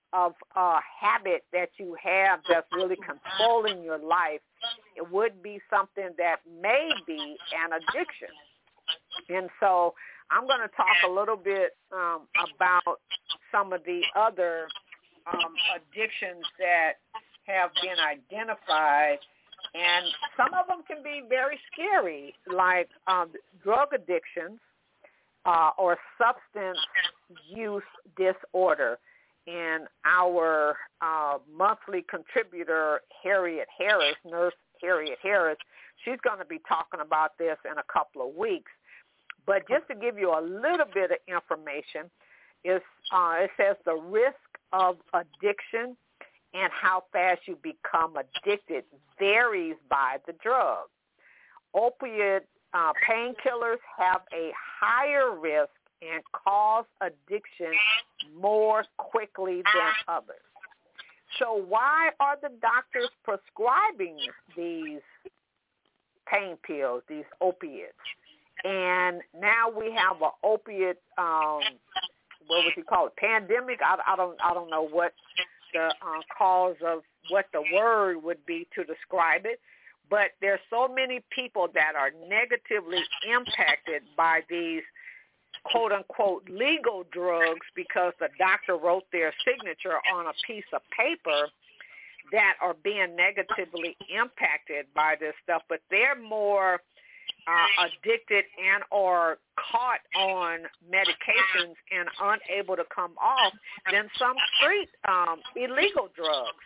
E: habit that you have that's really controlling your life, it would be something that may be an addiction. And so I'm going to talk a little bit about some of the other addictions that have been identified, and some of them can be very scary, like drug addictions or substance use disorder. And our monthly contributor, Nurse Harriet Harris, she's going to be talking about this in a couple of weeks. But just to give you a little bit of information, it says the risk of addiction and how fast you become addicted varies by the drug. Opiate painkillers have a higher risk and cause addiction more quickly than others. So why are the doctors prescribing these pain pills, these opiates? And now we have an opiate, what would you call it, pandemic? I don't know what the cause of what the word would be to describe it, but there's so many people that are negatively impacted by these quote-unquote legal drugs because the doctor wrote their signature on a piece of paper, that are being negatively impacted by this stuff, but they're more addicted and or caught on medications and unable to come off than some street illegal drugs.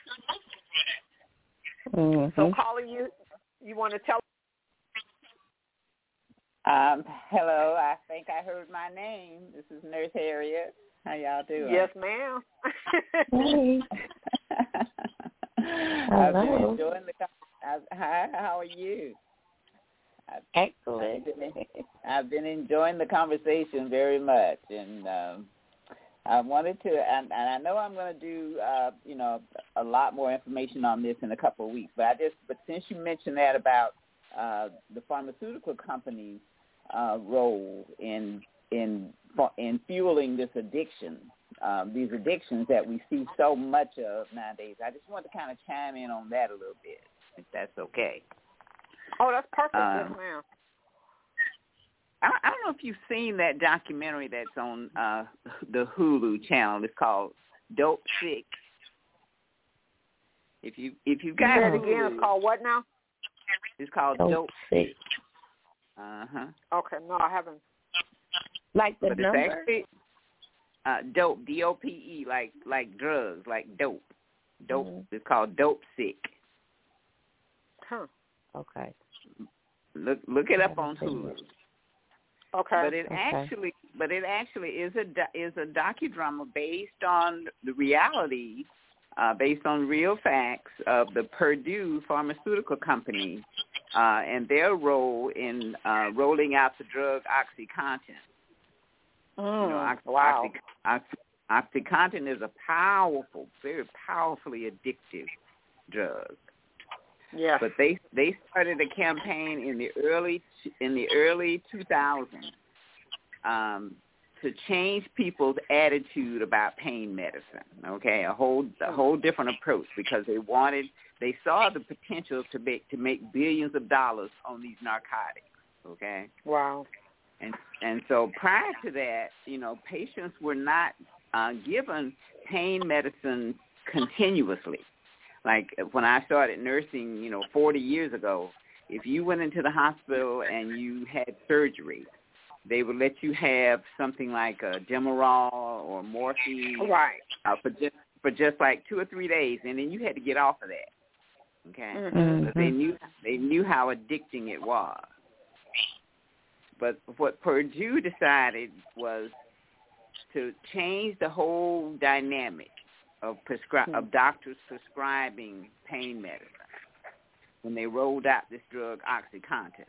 A: Mm-hmm.
E: So, Caller, you want to tell?
F: Hello, I think I heard my name. This is Nurse Harriet. How y'all doing?
E: Yes, ma'am.
A: Hey.
F: I've been enjoying hi, how are you?
A: Excellent.
F: I've been enjoying the conversation very much, and I wanted to, and I know I'm going to do, a lot more information on this in a couple of weeks. But since you mentioned that about the pharmaceutical companies' role in fueling this addiction, these addictions that we see so much of nowadays, I just want to kind of chime in on that a little bit, if that's okay.
E: Oh, that's perfect, yes, ma'am.
F: I don't know if you've seen that documentary that's on the Hulu channel. It's called Dope Sick. If you got
E: Say it
F: Hulu,
E: again. It's called what now?
F: It's called Dope Sick.
E: Okay, no, I haven't.
A: Like the
F: but
A: number?
F: It's actually, dope, D-O-P-E, like drugs, like dope. Dope. Mm-hmm. It's called Dope Sick.
E: Huh.
A: Okay.
F: Look it up on Hulu.
E: Okay.
F: But it actually is a docudrama based on the reality, based on real facts of the Purdue Pharmaceutical Company and their role in rolling out the drug OxyContin.
E: Wow.
F: OxyContin is a powerful, very powerfully addictive drug.
E: Yeah.
F: But they started a campaign in the early 2000s to change people's attitude about pain medicine. Okay, a whole different approach, because they saw the potential to make billions of dollars on these narcotics. Okay.
E: Wow.
F: And so prior to that, patients were not given pain medicine continuously. Like when I started nursing, 40 years ago, if you went into the hospital and you had surgery, they would let you have something like a Demerol or morphine,
E: right,
F: for just like 2 or 3 days, and then you had to get off of that. Okay,
E: mm-hmm.
F: But they knew how addicting it was. But what Purdue decided was to change the whole dynamic of doctors prescribing pain medicine when they rolled out this drug OxyContin.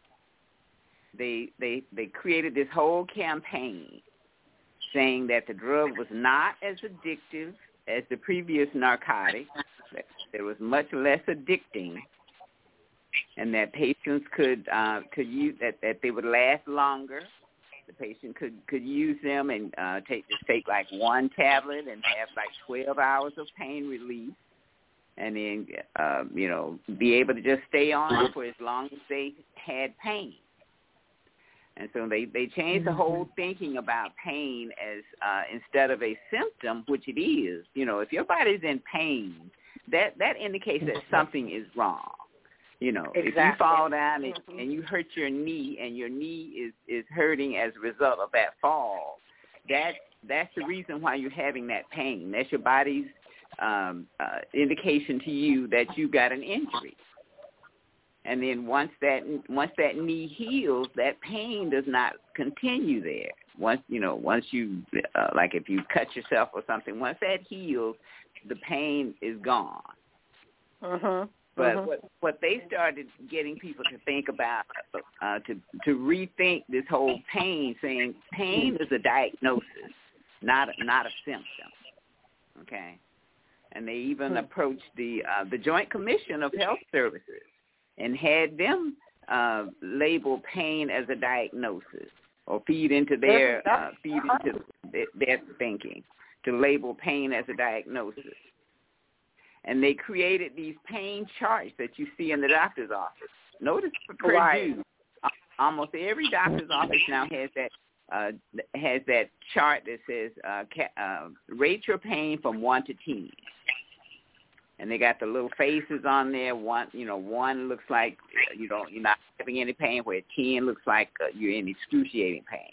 F: They created this whole campaign saying that the drug was not as addictive as the previous narcotic, that it was much less addicting, and that patients could use that they would last longer. The patient could use them and take like one tablet and have like 12 hours of pain relief, and then be able to just stay on it for as long as they had pain. And so they changed the whole thinking about pain as instead of a symptom, which it is. If your body's in pain, that indicates that something is wrong.
E: Exactly.
F: If you fall down and you hurt your knee, and your knee is hurting as a result of that fall, that's the reason why you're having that pain. That's your body's indication to you that you got an injury. And then once that knee heals, that pain does not continue there. Once you like if you cut yourself or something, once that heals, the pain is gone.
E: Mhm.
F: But what they started getting people to think about, to rethink this whole pain, saying pain is a diagnosis, not a symptom. Okay, and they even approached the Joint Commission of Health Services and had them label pain as a diagnosis, or feed into their thinking to label pain as a diagnosis. And they created these pain charts that you see in the doctor's office. Notice for Purdue, almost every doctor's office now has that chart that says rate your pain from 1 to 10. and they got the little faces on there. One looks like you're not having any pain, where 10 looks like you're in excruciating pain.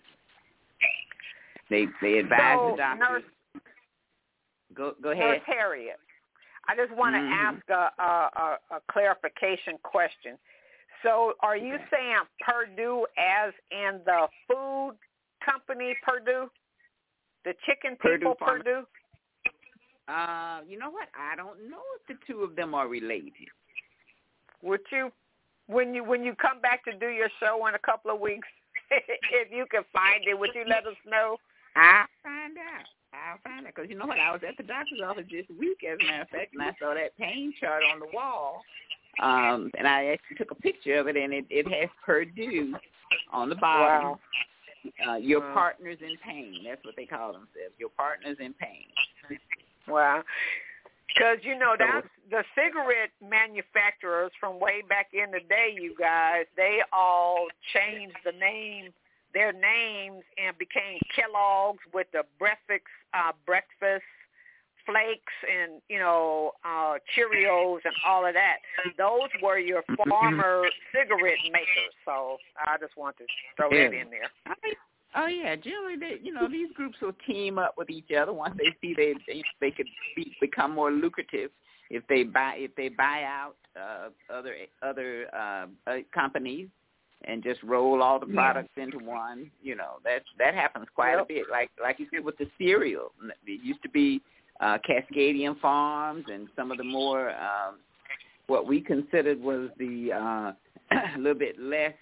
F: They advise the doctor. Go ahead.
E: Nurse Harriet, I just want to ask a clarification question. So are you saying Perdue as in the food company Perdue? The chicken people Perdue?
F: You know what? I don't know if the two of them are related.
E: Would you, when you come back to do your show in a couple of weeks, if you can find it, would you let us know?
F: I'll find out. Because you know what? I was at the doctor's office this week, as a matter of fact, and I saw that pain chart on the wall. And I actually took a picture of it, and it has Perdue on the bottom.
E: Wow.
F: Your partners in pain. That's what they call themselves. Your partners in pain.
E: Wow. Because, that's the cigarette manufacturers from way back in the day, you guys, they all changed their names and became Kellogg's with the breakfast flakes and, Cheerios and all of that. Those were your former cigarette makers. So I just want to throw that in there.
F: Oh yeah, generally these groups will team up with each other once they see they could become more lucrative if they buy out other companies and just roll all the products into one. That happens quite a bit. Like you said with the cereal, it used to be Cascadian Farms and some of the more what we considered was the a little bit less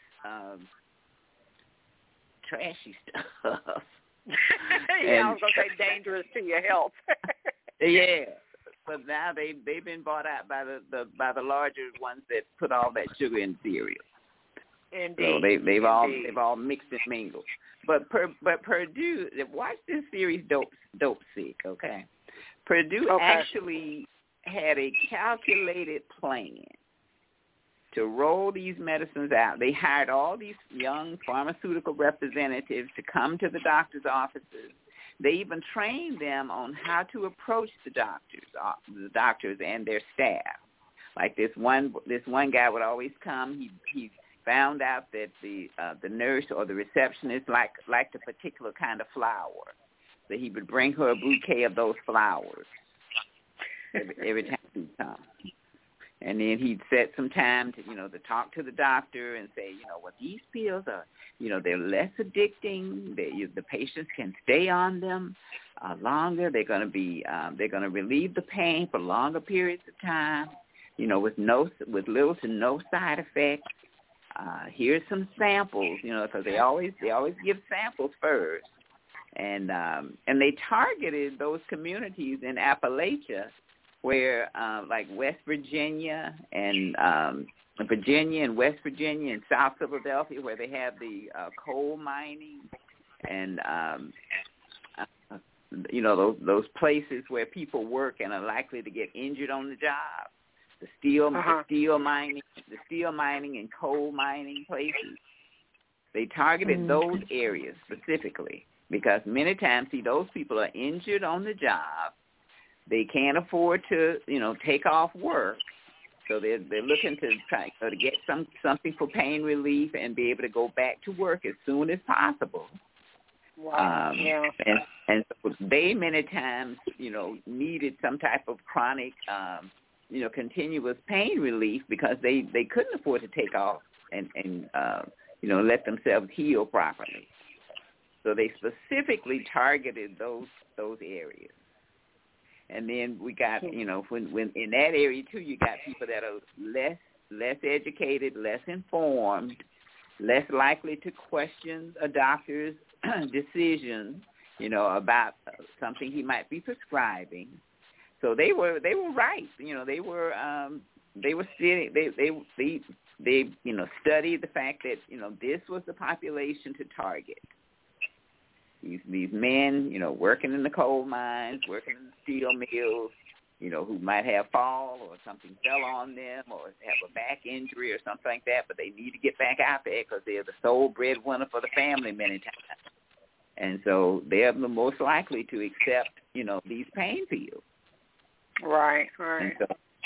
F: trashy stuff.
E: I was gonna say dangerous to your health.
F: Yeah, but now they've been bought out by the larger ones that put all that sugar in cereal.
E: Indeed.
F: So they've all mixed and mingled. But Perdue, watch this series Dope Sick, okay? Perdue actually had a calculated plan to roll these medicines out. They hired all these young pharmaceutical representatives to come to the doctor's offices. They even trained them on how to approach the doctors and their staff. Like this one guy would always come. He found out that the nurse or the receptionist liked a particular kind of flower, so he would bring her a bouquet of those flowers every time he'd come. And then he'd set some time to talk to the doctor and say, these pills are, they're less addicting. The patients can stay on them longer. They're going to relieve the pain for longer periods of time, with little to no side effects. Here's some samples, because they always give samples first. And they targeted those communities in Appalachia where like West Virginia and West Virginia and South Philadelphia, where they have the coal mining and those places where people work and are likely to get injured on the job. The steel mining and coal mining places. They targeted those areas specifically because many times, those people are injured on the job. They can't afford to, take off work, so they're looking to try to get something for pain relief and be able to go back to work as soon as possible.
E: Wow.
F: And so they many times, needed some type of chronic, continuous pain relief because they couldn't afford to take off and let themselves heal properly. So they specifically targeted those areas. And then we got, when in that area too, you got people that are less educated, less informed, less likely to question a doctor's decision, about something he might be prescribing. So they were right. They were studied the fact that this was the population to target. These men, working in the coal mines, working in the steel mills, who might have fall or something fell on them or have a back injury or something like that, but they need to get back out there because they're the sole breadwinner for the family many times. And so they're the most likely to accept, these pain pills.
E: Right.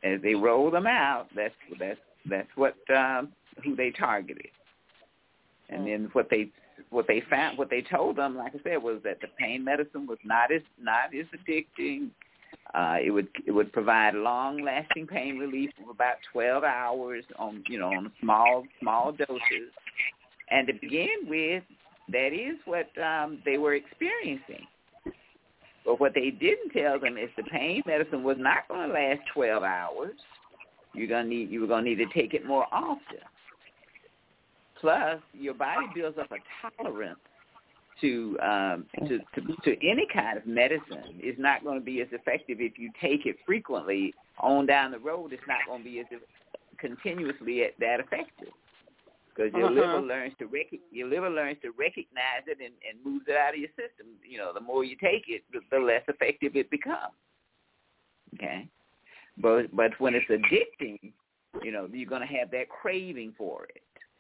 F: as they roll them out, that's what who they targeted. And then what they told them, like I said, was that the pain medicine was not as addicting. It would provide long-lasting pain relief for about 12 hours on small doses. And to begin with, that is what they were experiencing. But what they didn't tell them is the pain medicine was not going to last 12 hours. You were going to need to take it more often. Plus, your body builds up a tolerance to any kind of medicine. It's not going to be as effective if you take it frequently. On down the road, it's not going to be as continuously that effective, because your liver learns to recognize it and moves it out of your system. The more you take it, the less effective it becomes. Okay, but when it's addicting, you're going to have that craving for it.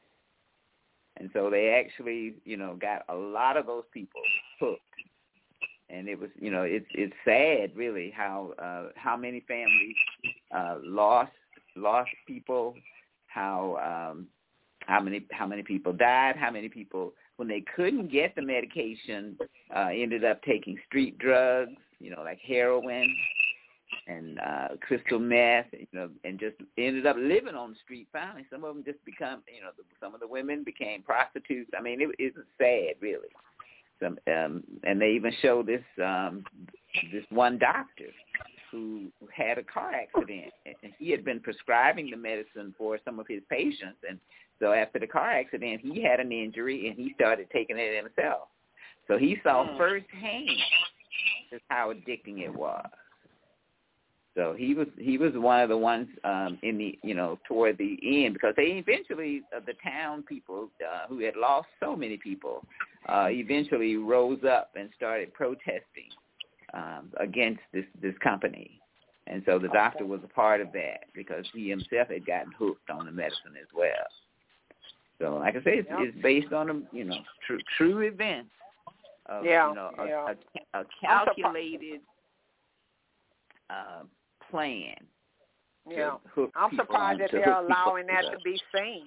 F: And so they actually, got a lot of those people hooked. And it was, it's sad, really, how many families lost people, how many people died, how many people, when they couldn't get the medication, ended up taking street drugs, like heroin and crystal meth, and just ended up living on the street finally. Some of them just become, some of the women became prostitutes. I mean, it's sad, really. And they even show this one doctor who had a car accident, and he had been prescribing the medicine for some of his patients. And so after the car accident, he had an injury, and he started taking it himself. So he saw firsthand just how addicting it was. So he was one of the ones in the toward the end, because they eventually the town people who had lost so many people eventually rose up and started protesting against this company, and so the doctor was a part of that because he himself had gotten hooked on the medicine as well. So like I say, it's based on true events of a calculated plan.
E: Yeah, I'm surprised that they're allowing that to be seen.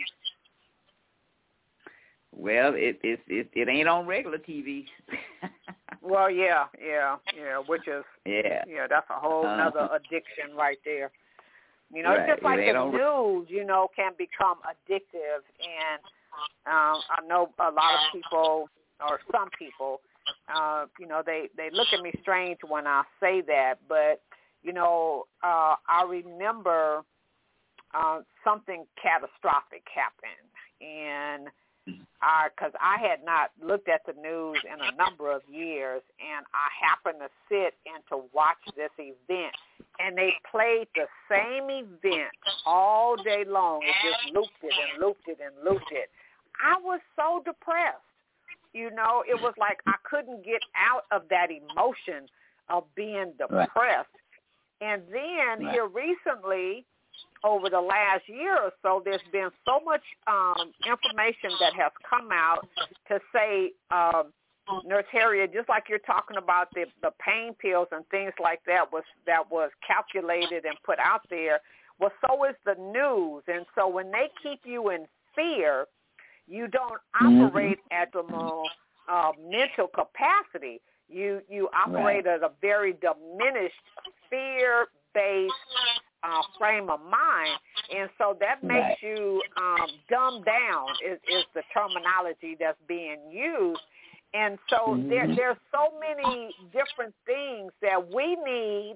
F: Well, it ain't on regular TV.
E: Well, yeah, which is that's a whole nother addiction right there. It's just like the news, can become addictive, and I know a lot of people, or some people, they look at me strange when I say that, but I remember something catastrophic happened, and because I had not looked at the news in a number of years, and I happened to sit and to watch this event, and they played the same event all day long. It just looped it and looped it and looped it. I was so depressed. It was like I couldn't get out of that emotion of being depressed. Right. And then here recently, over the last year or so, there's been so much information that has come out to say, Nurse Harriet, just like you're talking about the pain pills and things like that was calculated and put out there, well, so is the news. And so when they keep you in fear, you don't operate at the mental capacity. You operate at a very diminished, fear-based frame of mind, and so that makes you dumbed down is the terminology that's being used. And so there's so many different things that we need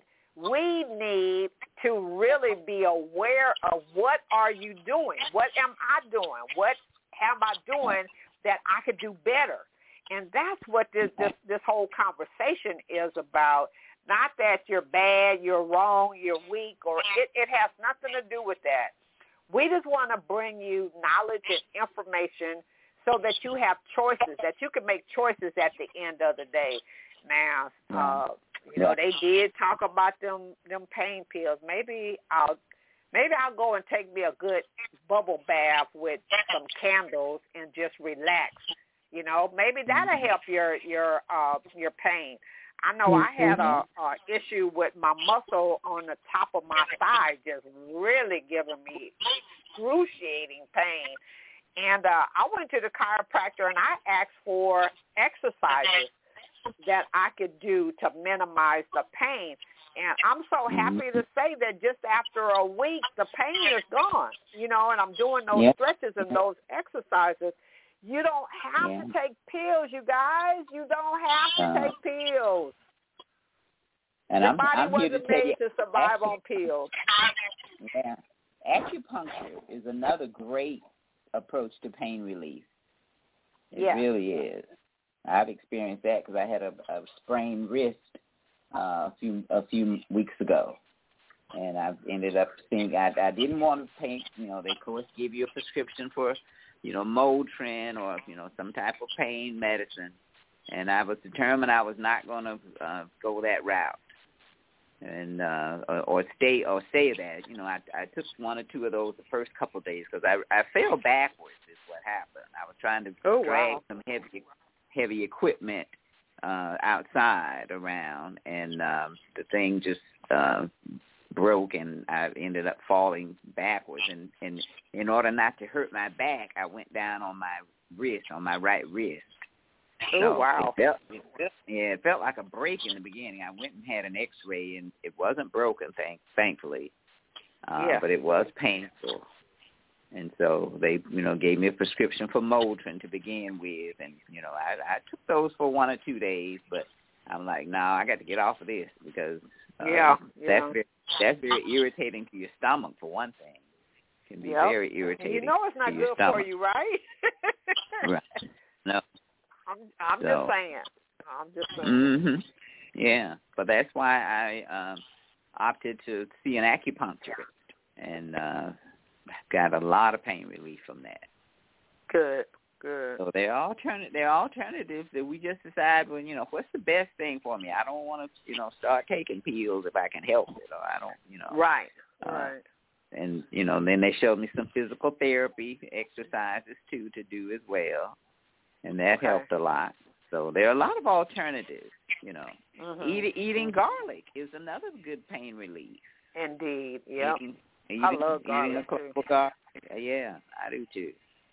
E: to really be aware of. What are you doing? What am I doing? What am I doing that I could do better? And that's what this whole conversation is about. Not that you're bad, you're wrong, you're weak, or it has nothing to do with that. We just want to bring you knowledge and information so that you have choices, that you can make choices at the end of the day. Now, they did talk about them pain pills. Maybe I'll go and take me a good bubble bath with some candles and just relax. Maybe that'll help your pain. I know I had a issue with my muscle on the top of my thigh just really giving me excruciating pain. And I went to the chiropractor and I asked for exercises that I could do to minimize the pain. And I'm so happy to say that just after a week, the pain is gone, you know, and I'm doing those stretches and those exercises. You don't have to take pills, you guys. You don't have to take pills.
F: And
E: the body
F: I'm
E: wasn't
F: here to tell
E: made
F: you,
E: to survive on pills.
F: Yeah. Acupuncture is another great approach to pain relief. It really is. I've experienced that because I had a sprained wrist a few weeks ago, and I've ended up seeing. I didn't want to pain. You know, they of course give you a prescription for, you know, Motrin or, you know, some type of pain medicine, and I was determined I was not going to go that route, and or stay that. You know, I took one or two of those the first couple of days because I fell backwards. Is what happened. I was trying to drag some heavy equipment outside around, and the thing just broke, and I ended up falling backwards. And in order not to hurt my back, I went down on my wrist, on my right wrist.
E: Oh, wow.
F: It felt like a break in the beginning. I went and had an X-ray, and it wasn't broken, thankfully. But it was painful. And so they, you know, gave me a prescription for Motrin to begin with. And, you know, I took those for 1 or 2 days, but I'm like, no, I got to get off of this because that's very irritating to your stomach, for one thing. It can be very irritating.
E: And you know it's not good for you, right?
F: Right. No.
E: I'm just saying.
F: Mm-hmm. Yeah, but that's why I opted to see an acupuncturist, and got a lot of pain relief from that.
E: Good.
F: So there are alternatives that we just decide, well, you know, what's the best thing for me? I don't want to, you know, start taking pills if I can help it, or I don't, you know.
E: Right.
F: And, you know, then they showed me some physical therapy exercises, too, to do as well, and that helped a lot. So there are a lot of alternatives, you know. Eating garlic is another good pain relief.
E: Indeed, yeah.
F: I
E: love garlic, too.
F: Yeah, I do, too.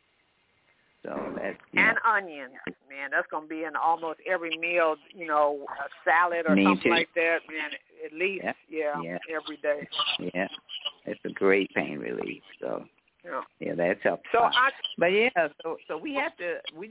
F: So that's,
E: and onions, man. That's going to be in almost every meal, you know, a salad or something like that, man, at least, every day.
F: Yeah, it's a great pain relief. So, that's helpful.
E: So
F: we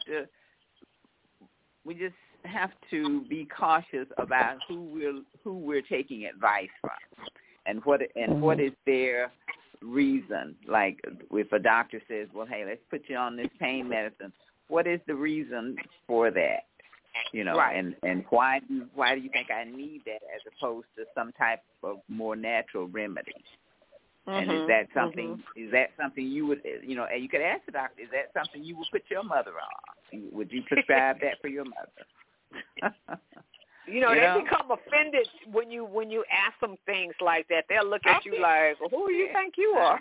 F: just have to be cautious about who we're taking advice from, and what is their reason. Like if a doctor says, well, hey, let's put you on this pain medicine, what is the reason for that? You know, and why do you think I need that as opposed to some type of more natural remedy? And is that something you would, you know, and you could ask the doctor, is that something you would put your mother on? Would you prescribe that for your mother?
E: You know, they become offended when you ask them things like that. They'll look at you like, well, who do you think you are?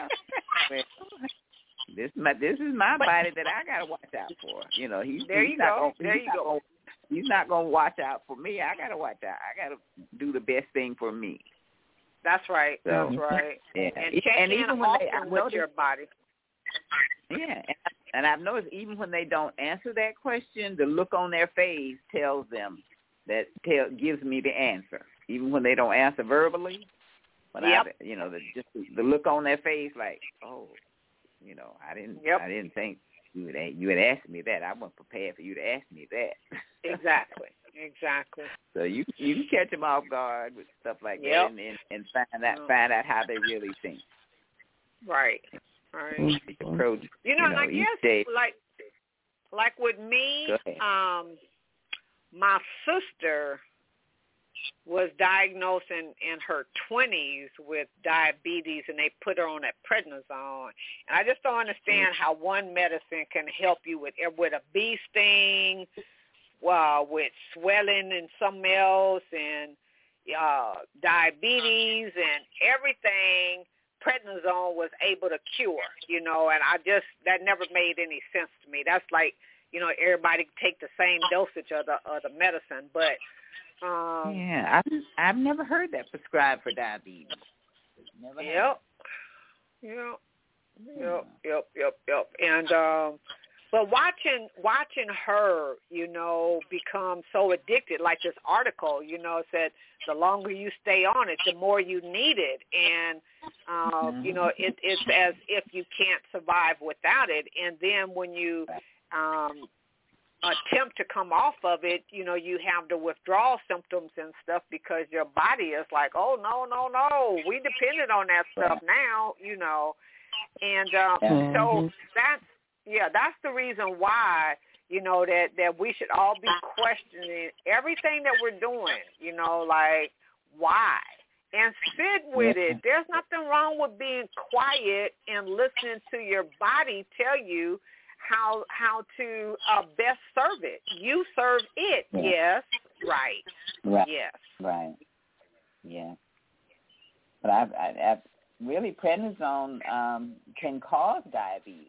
F: This is my body that I got to watch out for. You know, he's not going to watch out for me. I got to watch out. I got to do the best thing for me.
E: That's right.
F: So,
E: that's right.
F: Yeah.
E: And check in often with your body.
F: Yeah, and I've noticed even when they don't answer that question, the look on their face tells them gives me the answer. Even when they don't answer verbally, but the look on their face, like, oh, you know, I didn't think you had asked me that. I wasn't prepared for you to ask me that.
E: Exactly.
F: So you can catch them off guard with stuff like that, and find out how they really think.
E: Right. You know, and I guess like with me, my sister was diagnosed in her 20s with diabetes, and they put her on that prednisone. And I just don't understand how one medicine can help you with a bee sting, with swelling and something else, and diabetes and everything. Prednisone was able to cure, you know, and that never made any sense to me. That's like, everybody take the same dosage of the medicine. But
F: I've never heard that prescribed for diabetes. Never heard.
E: Yep. And but watching her, become so addicted, like this article, said the longer you stay on it, the more you need it, and it's as if you can't survive without it. And then when you attempt to come off of it, you have the withdrawal symptoms and stuff because your body is like, oh, no, we depended on that stuff now, And so that's the reason why, that we should all be questioning everything that we're doing, like why? And sit with it. There's nothing wrong with being quiet and listening to your body tell you how to best serve it. You serve it. Yes. Right. Yes.
F: Right. Yeah. But I've really, prednisone can cause diabetes.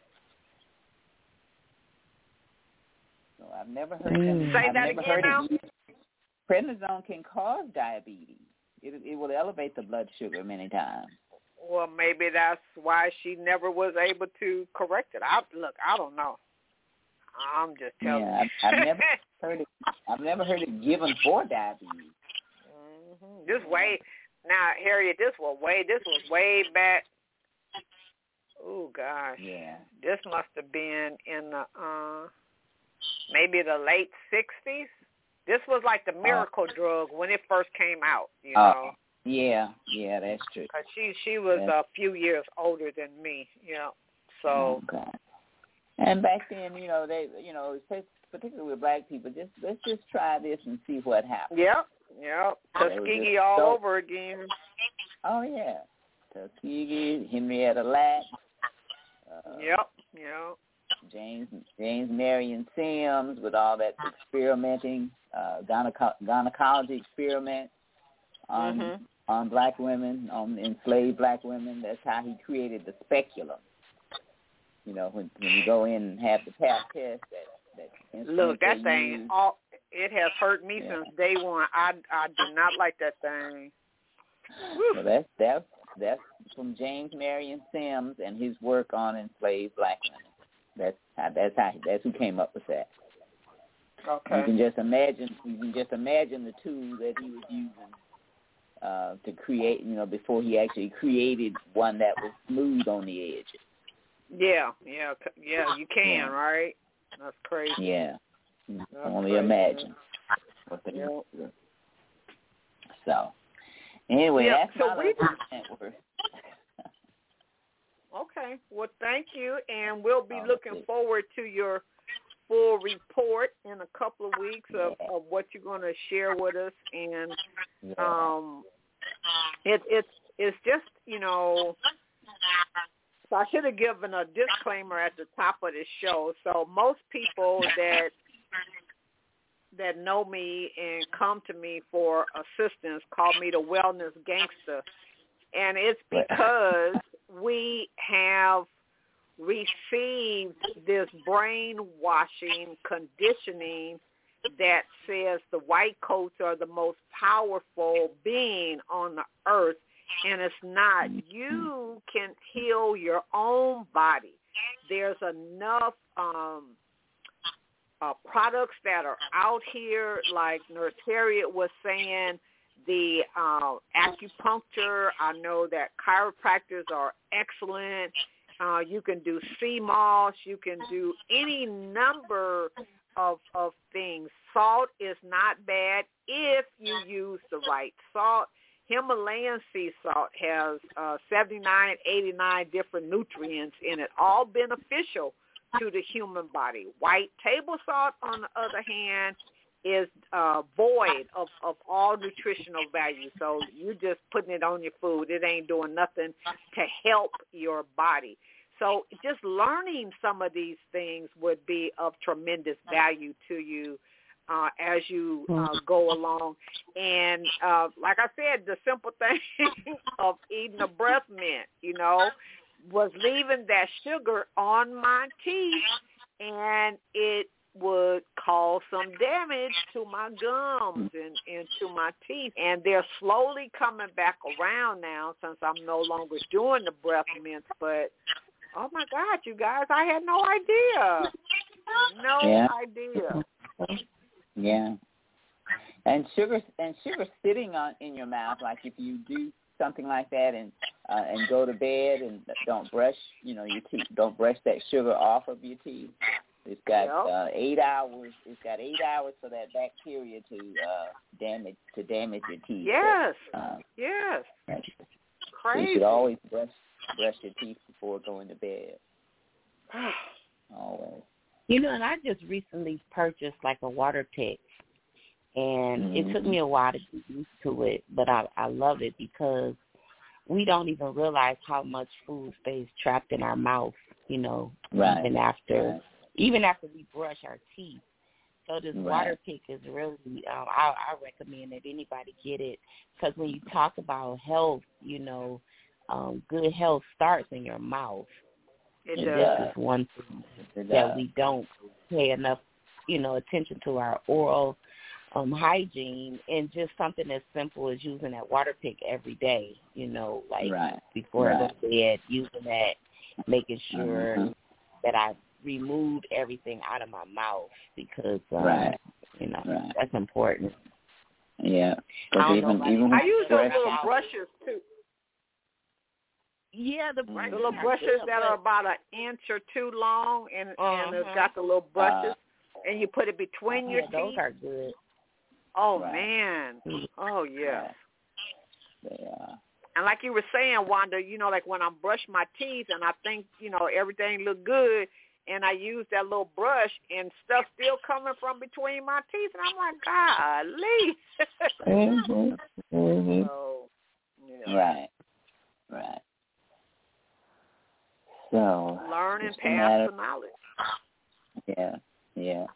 F: So I've never heard them.
E: Say that again now.
F: Prednisone can cause diabetes. It will elevate the blood sugar many times.
E: Well, maybe that's why she never was able to correct it. I don't know. I'm just telling you.
F: I've never heard it given for diabetes.
E: Mm-hmm. Now, Harriet, this was way back. Oh gosh.
F: Yeah.
E: This must have been in the maybe the late 60s. This was like the miracle drug when it first came out,
F: Yeah, that's true.
E: 'Cause she was a few years older than me, So.
F: Okay. And back then, they, particularly with black people, let's just try this and see what happens.
E: Yep. Tuskegee all over again.
F: Oh yeah, Tuskegee, Henrietta Lacks.
E: Yep.
F: James Marion Sims with all that experimenting, gynecology experiment on black women, on enslaved black women. That's how he created the speculum. When you go in and have the pap test, that
E: look, that thing, it has hurt me since day one. I do not like that thing.
F: So that's from James Marion Sims and his work on enslaved black women. That's who came up with that.
E: Okay.
F: You can just imagine the tool that he was using to create, before he actually created one that was smooth on the edges.
E: Yeah, you can, right? That's crazy.
F: Yeah.
E: That's
F: only
E: crazy.
F: Imagine what they do. So, anyway, that's my network.
E: Okay. Well, thank you, and we'll be looking forward to your full report in a couple of weeks of what you're going to share with us, and it's just, so I should have given a disclaimer at the top of the show. So most people that know me and come to me for assistance call me the wellness gangster, and it's because we have received this brainwashing conditioning that says the white coats are the most powerful being on the earth, and it's not. You can heal your own body. There's enough products that are out here, like Nurse Harriet was saying, the acupuncture. I know that chiropractors are excellent. You can do sea moss. You can do any number of things. Salt is not bad if you use the right salt. Himalayan sea salt has 79, 89 different nutrients in it, all beneficial to the human body. White table salt, on the other hand, is void of all nutritional value. So you're just putting it on your food. It ain't doing nothing to help your body. So just learning some of these things would be of tremendous value to you as you go along. And like I said, the simple thing of eating a breath mint, was leaving that sugar on my teeth and it would cause some damage to my gums and to my teeth. And they're slowly coming back around now since I'm no longer doing the breath mints. But, oh, my God, you guys, I had no idea. No idea.
F: Yeah. And sugar sitting in your mouth, like if you do something like that and go to bed and don't brush, your teeth, don't brush that sugar off of your teeth. It's got 8 hours. It's got 8 hours for that bacteria to damage your teeth.
E: Yes.
F: But,
E: yes.
F: Crazy. You should always brush your teeth before going to bed. Always.
A: And I just recently purchased like a water pick, and it took me a while to get used to it, but I love it because we don't even realize how much food stays trapped in our mouth,
F: right.
A: even after we brush our teeth. So this water pick is really, I recommend that anybody get it, because when you talk about health, good health starts in your mouth.
E: It
A: and
E: does.
A: This is one thing that we don't pay enough, attention to our oral hygiene, and just something as simple as using that water pick every day, before I go to bed, using that, making sure that I removed everything out of my mouth, because, that's important.
F: Yeah. I
E: use those little brushes, too.
A: Yeah, the
E: little brushes that are about an inch or two long, and it's got the little brushes, and you put it between your teeth.
A: Those are good.
E: Oh, man. Oh, yes.
F: Yeah.
E: And like you were saying, Wanda, like when I brush my teeth and I think, everything look good, and I use that little brush and stuff still coming from between my teeth, and I'm like, golly. So,
F: Right. So
E: learn and pass the knowledge.
F: Yeah.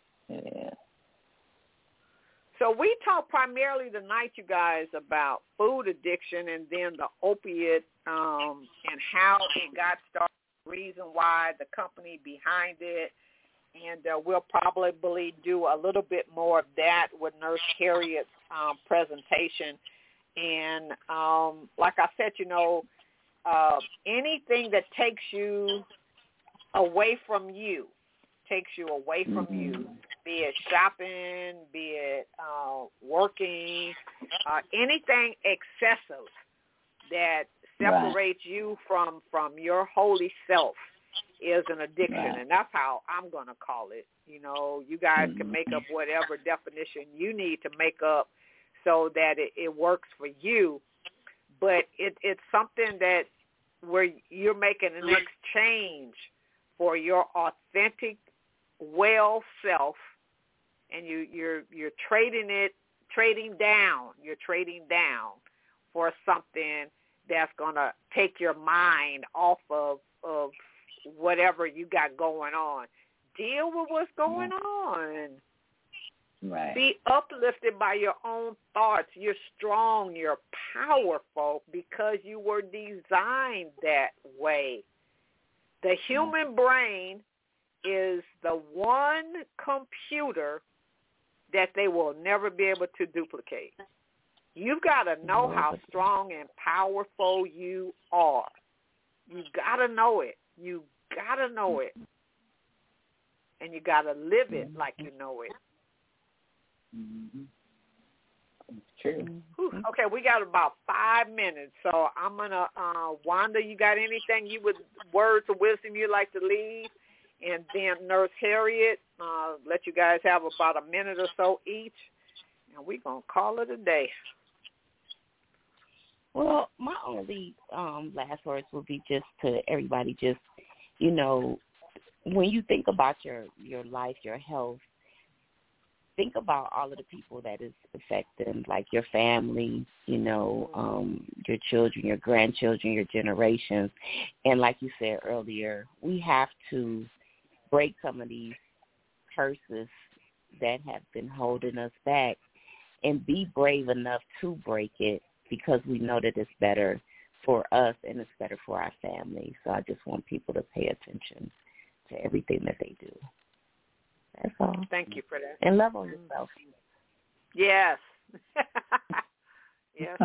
E: So we talked primarily tonight, you guys, about food addiction and then the opiate and how it got started, the reason why, the company behind it. And we'll probably do a little bit more of that with Nurse Harriet's presentation. And like I said, anything that takes you away from you, be it shopping, be it working, anything excessive that separates you from your holy self is an addiction, and that's how I'm going to call it. You guys can make up whatever definition you need to make up so that it works for you, but it's something that where you're making an exchange for your authentic, well self, and you're trading down for something that's gonna take your mind off of whatever you got going on. Deal with what's going on.
F: Right.
E: Be uplifted by your own thoughts. You're strong. You're powerful because you were designed that way. The human brain is the one computer that they will never be able to duplicate. You've got to know how strong and powerful you are. You've got to know it. You got to know it. And you got to live it like you know it.
F: It's true.
E: Okay, we got about 5 minutes, so I'm going to, Wanda, you got anything words of wisdom you'd like to leave? And then Nurse Harriet, let you guys have about a minute or so each, and we're going to call it a day.
A: Well, my only last words would be just to everybody, just, when you think about your life, your health, think about all of the people that is affected, like your family, your children, your grandchildren, your generations. And like you said earlier, we have to break some of these curses that have been holding us back and be brave enough to break it, because we know that it's better for us and it's better for our family. So I just want people to pay attention to everything that they do. That's all.
E: Thank you for that.
A: And love on yourself.
E: Yes. Yes.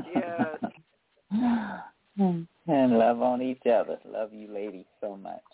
F: And love on each other. Love you ladies so much.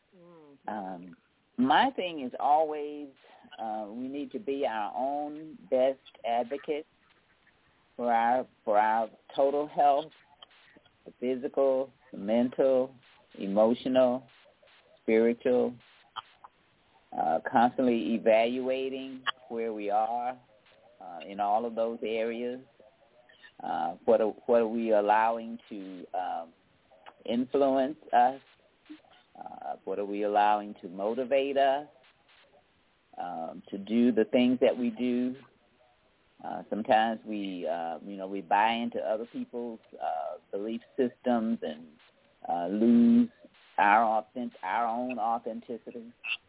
F: My thing is always we need to be our own best advocates for our total health, the physical, the mental, emotional, spiritual, constantly evaluating where we are in all of those areas. What are we allowing to influence us? What are we allowing to motivate us to do the things that we do? Sometimes we buy into other people's belief systems and lose our own authenticity.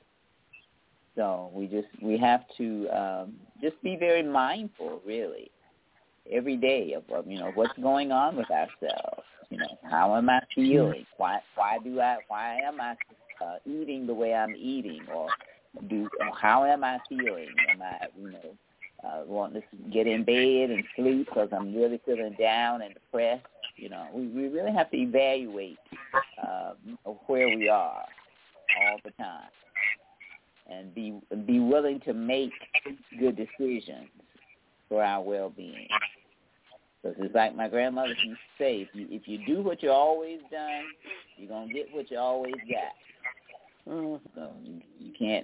F: So we have to just be very mindful, really, every day of what's going on with ourselves. How am I feeling? Why am I eating the way I'm eating? Or how am I feeling? Am I wanting to get in bed and sleep because I'm really feeling down and depressed? We really have to evaluate where we are all the time, and be willing to make good decisions for our well-being. Because it's like my grandmother used to say, if you do what you always done, you're going to get what you always got. So you can't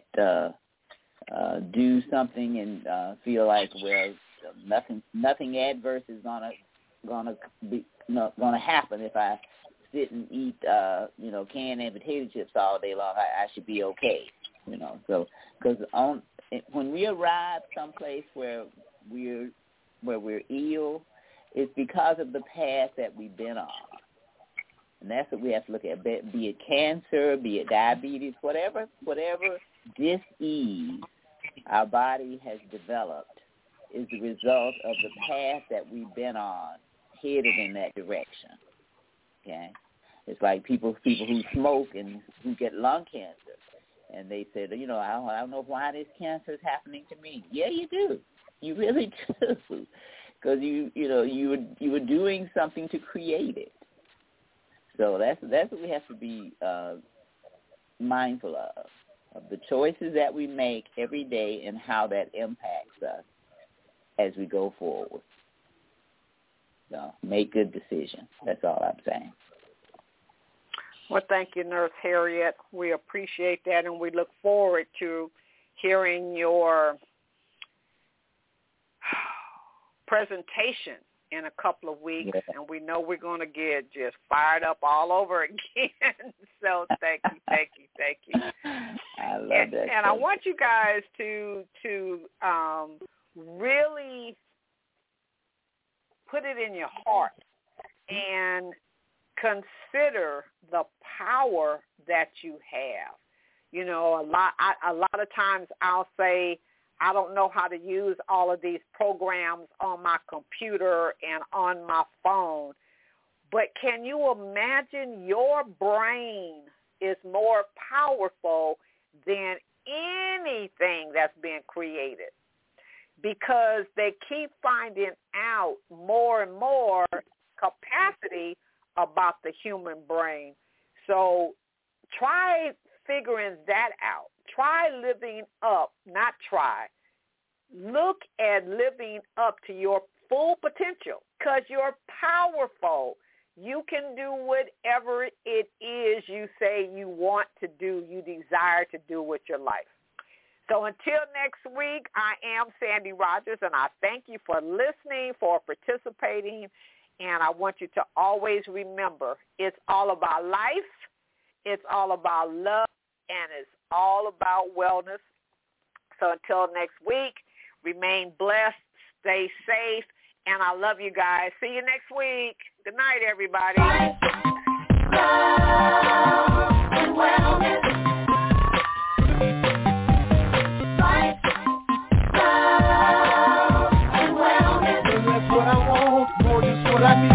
F: do something and feel like, well, nothing adverse is gonna happen if I sit and eat canned and potato chips all day long. I should be okay. So because when we arrive someplace where we're ill, it's because of the path that we've been on. And that's what we have to look at, be it cancer, be it diabetes, whatever dis-ease our body has developed is the result of the path that we've been on, headed in that direction. Okay? It's like people who smoke and who get lung cancer, and they said, I don't know why this cancer is happening to me. Yeah, you do. You really do. Because you were doing something to create it. So that's what we have to be mindful of the choices that we make every day and how that impacts us as we go forward. So make good decisions. That's all I'm saying.
E: Well, thank you, Nurse Harriet. We appreciate that, and we look forward to hearing your presentation in a couple of weeks, and we know we're going to get just fired up all over again. So thank you.
F: I love that.
E: And I want you guys to really put it in your heart and consider the power that you have. A lot of times I'll say, I don't know how to use all of these programs on my computer and on my phone. But can you imagine your brain is more powerful than anything that's being created? Because they keep finding out more and more capacity about the human brain. So try figuring that out. Try living up, not try. Look at living up to your full potential because you're powerful. You can do whatever it is you say you want to do, you desire to do with your life. So until next week, I am Sandy Rogers, and I thank you for listening, for participating, and I want you to always remember it's all about life, it's all about love, and it's all about wellness. So until next week, remain blessed, stay safe, and I love you guys. See you next week. Good night, everybody.
B: Life, love, and wellness. Life, love, and wellness.
C: And that's what I want, more just what I need.